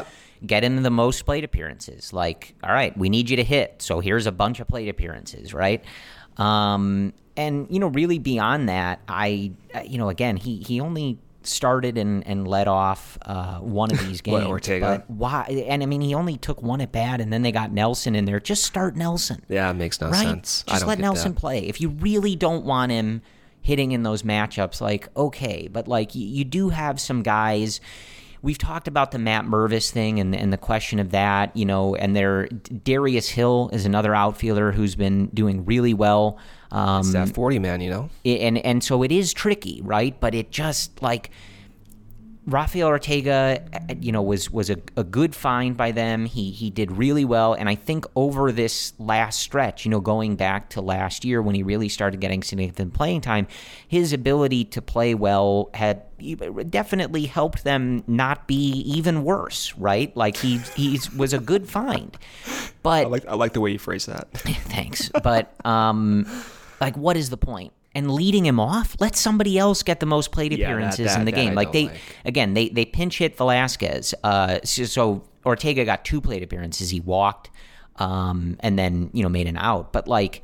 get him the most plate appearances. Like, all right, we need you to hit, so here's a bunch of plate appearances, right? Um, and, you know, really beyond that, I, you know, again, he, he only started and, and led off uh, one of these games. What, Ortega? But why? And, I mean, he only took one at bat, and then they got Nelson in there. Just start Nelson. Yeah, it makes no right? sense. Just I don't let get Nelson that. play. If you really don't want him hitting in those matchups, like, okay. But, like, you, you do have some guys. We've talked about the Matt Mervis thing and, and the question of that, you know, and there, Darius Hill is another outfielder who's been doing really well. Um, It's that forty man, you know? and, and so it is tricky, right? But it just, like, Rafael Ortega, you know, was was a, a good find by them. He he did really well, and I think over this last stretch, you know, going back to last year when he really started getting significant playing time, his ability to play well had definitely helped them not be even worse, right? Like he he was a good find, but I like I like the way you phrase that. thanks, but um, like what is the point? And leading him off, let somebody else get the most plate Yeah, that- appearances that- in the that game. I Like don't they, like. again, they they pinch hit Velasquez. Uh, so, so Ortega got two plate appearances. He walked, um, and then you know made an out. But like,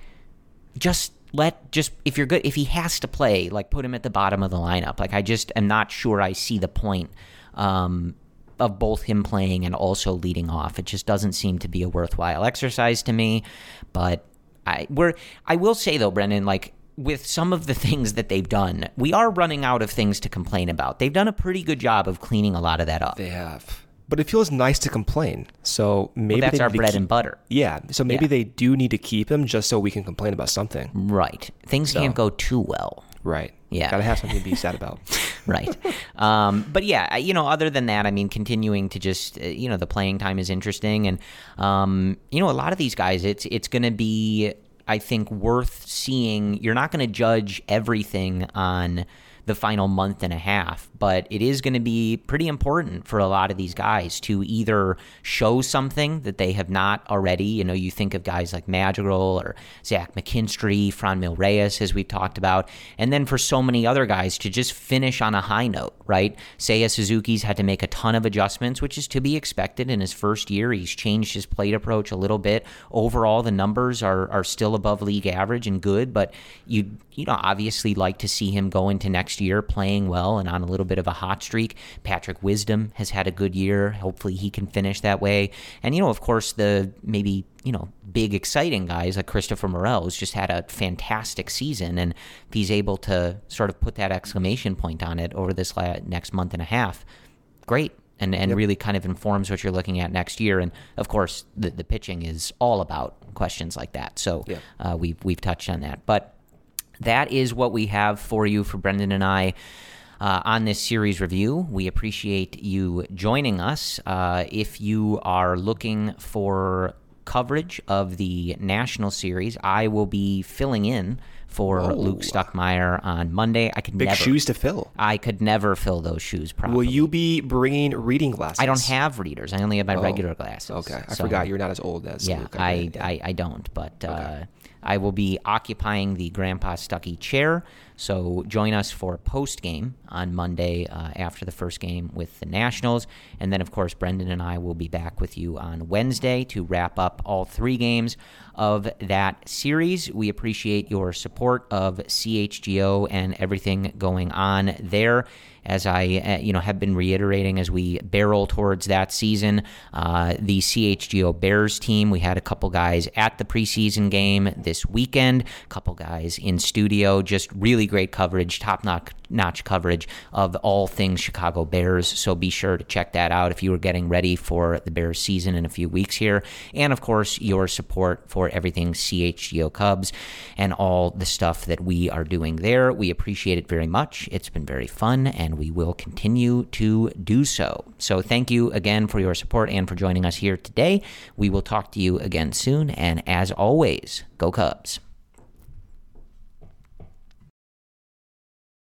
just let just if you're good, if he has to play, like put him at the bottom of the lineup. Like I just am not sure I see the point. Um, of both him playing and also leading off. It just doesn't seem to be a worthwhile exercise to me. But I we're I will say though, Brendan, like. With some of the things that they've done, we are running out of things to complain about. They've done a pretty good job of cleaning a lot of that up. They have. But it feels nice to complain. So maybe Well, that's they our need to bread keep- and butter. Yeah. So maybe Yeah. they do need to keep him just so we can complain about something. Right. Things can't go too well. Right. Yeah. Gotta have something to be sad about. Right. Um, but yeah, I- you know, other than that, I mean, continuing to just, uh, you know, the playing time is interesting. And, um, you know, a lot of these guys, it's it's going to be, I think, worth seeing. You're not going to judge everything on the final month and a half, but it is going to be pretty important for a lot of these guys to either show something that they have not already. You know, you think of guys like Madrigal or Zach McKinstry, Franmil Reyes, as we've talked about, and then for so many other guys to just finish on a high note, right? Seiya Suzuki's had to make a ton of adjustments, which is to be expected in his first year. He's changed his plate approach a little bit. Overall, the numbers are are still above league average and good, but you you know obviously like to see him go into next year playing well and on a little bit of a hot streak. Patrick Wisdom has had a good year. Hopefully he can finish that way. And, you know, of course, the maybe, you know, big exciting guys like Christopher Morel, who's just had a fantastic season. And if he's able to sort of put that exclamation point on it over this la- next month and a half, great. And and Yep. really kind of informs what you're looking at next year. And, of course, the, the pitching is all about questions like that. So Yep. uh, we've, we've touched on that. But that is what we have for you, for Brendan and I, uh, on this series review. We appreciate you joining us. Uh, if you are looking for coverage of the National Series, I will be filling in for Whoa. Luke Stuckmeyer on Monday. I could Big never, shoes to fill. I could never fill those shoes properly. Will you be bringing reading glasses? I don't have readers. I only have my Oh, regular glasses. Okay. I So- forgot you're not as old as yeah, Luke. I, get it, yeah. I, I don't, but uh, I will be occupying the Grandpa Stuckey chair. So join us for post game on Monday uh, after the first game with the Nationals. And then, of course, Brendan and I will be back with you on Wednesday to wrap up all three games of that series. We appreciate your support of C H G O and everything going on there. As I, uh, you know, have been reiterating as we barrel towards that season, uh, the C H G O Bears team, we had a couple guys at the preseason game this weekend, a couple guys in studio, just really great coverage, top-notch coverage of all things Chicago Bears. So be sure to check that out if you are getting ready for the Bears season in a few weeks here. And, of course, your support for everything C H G O Cubs and all the stuff that we are doing there. We appreciate it very much. It's been very fun, and we will continue to do so. So thank you again for your support and for joining us here today. We will talk to you again soon, and as always, go Cubs.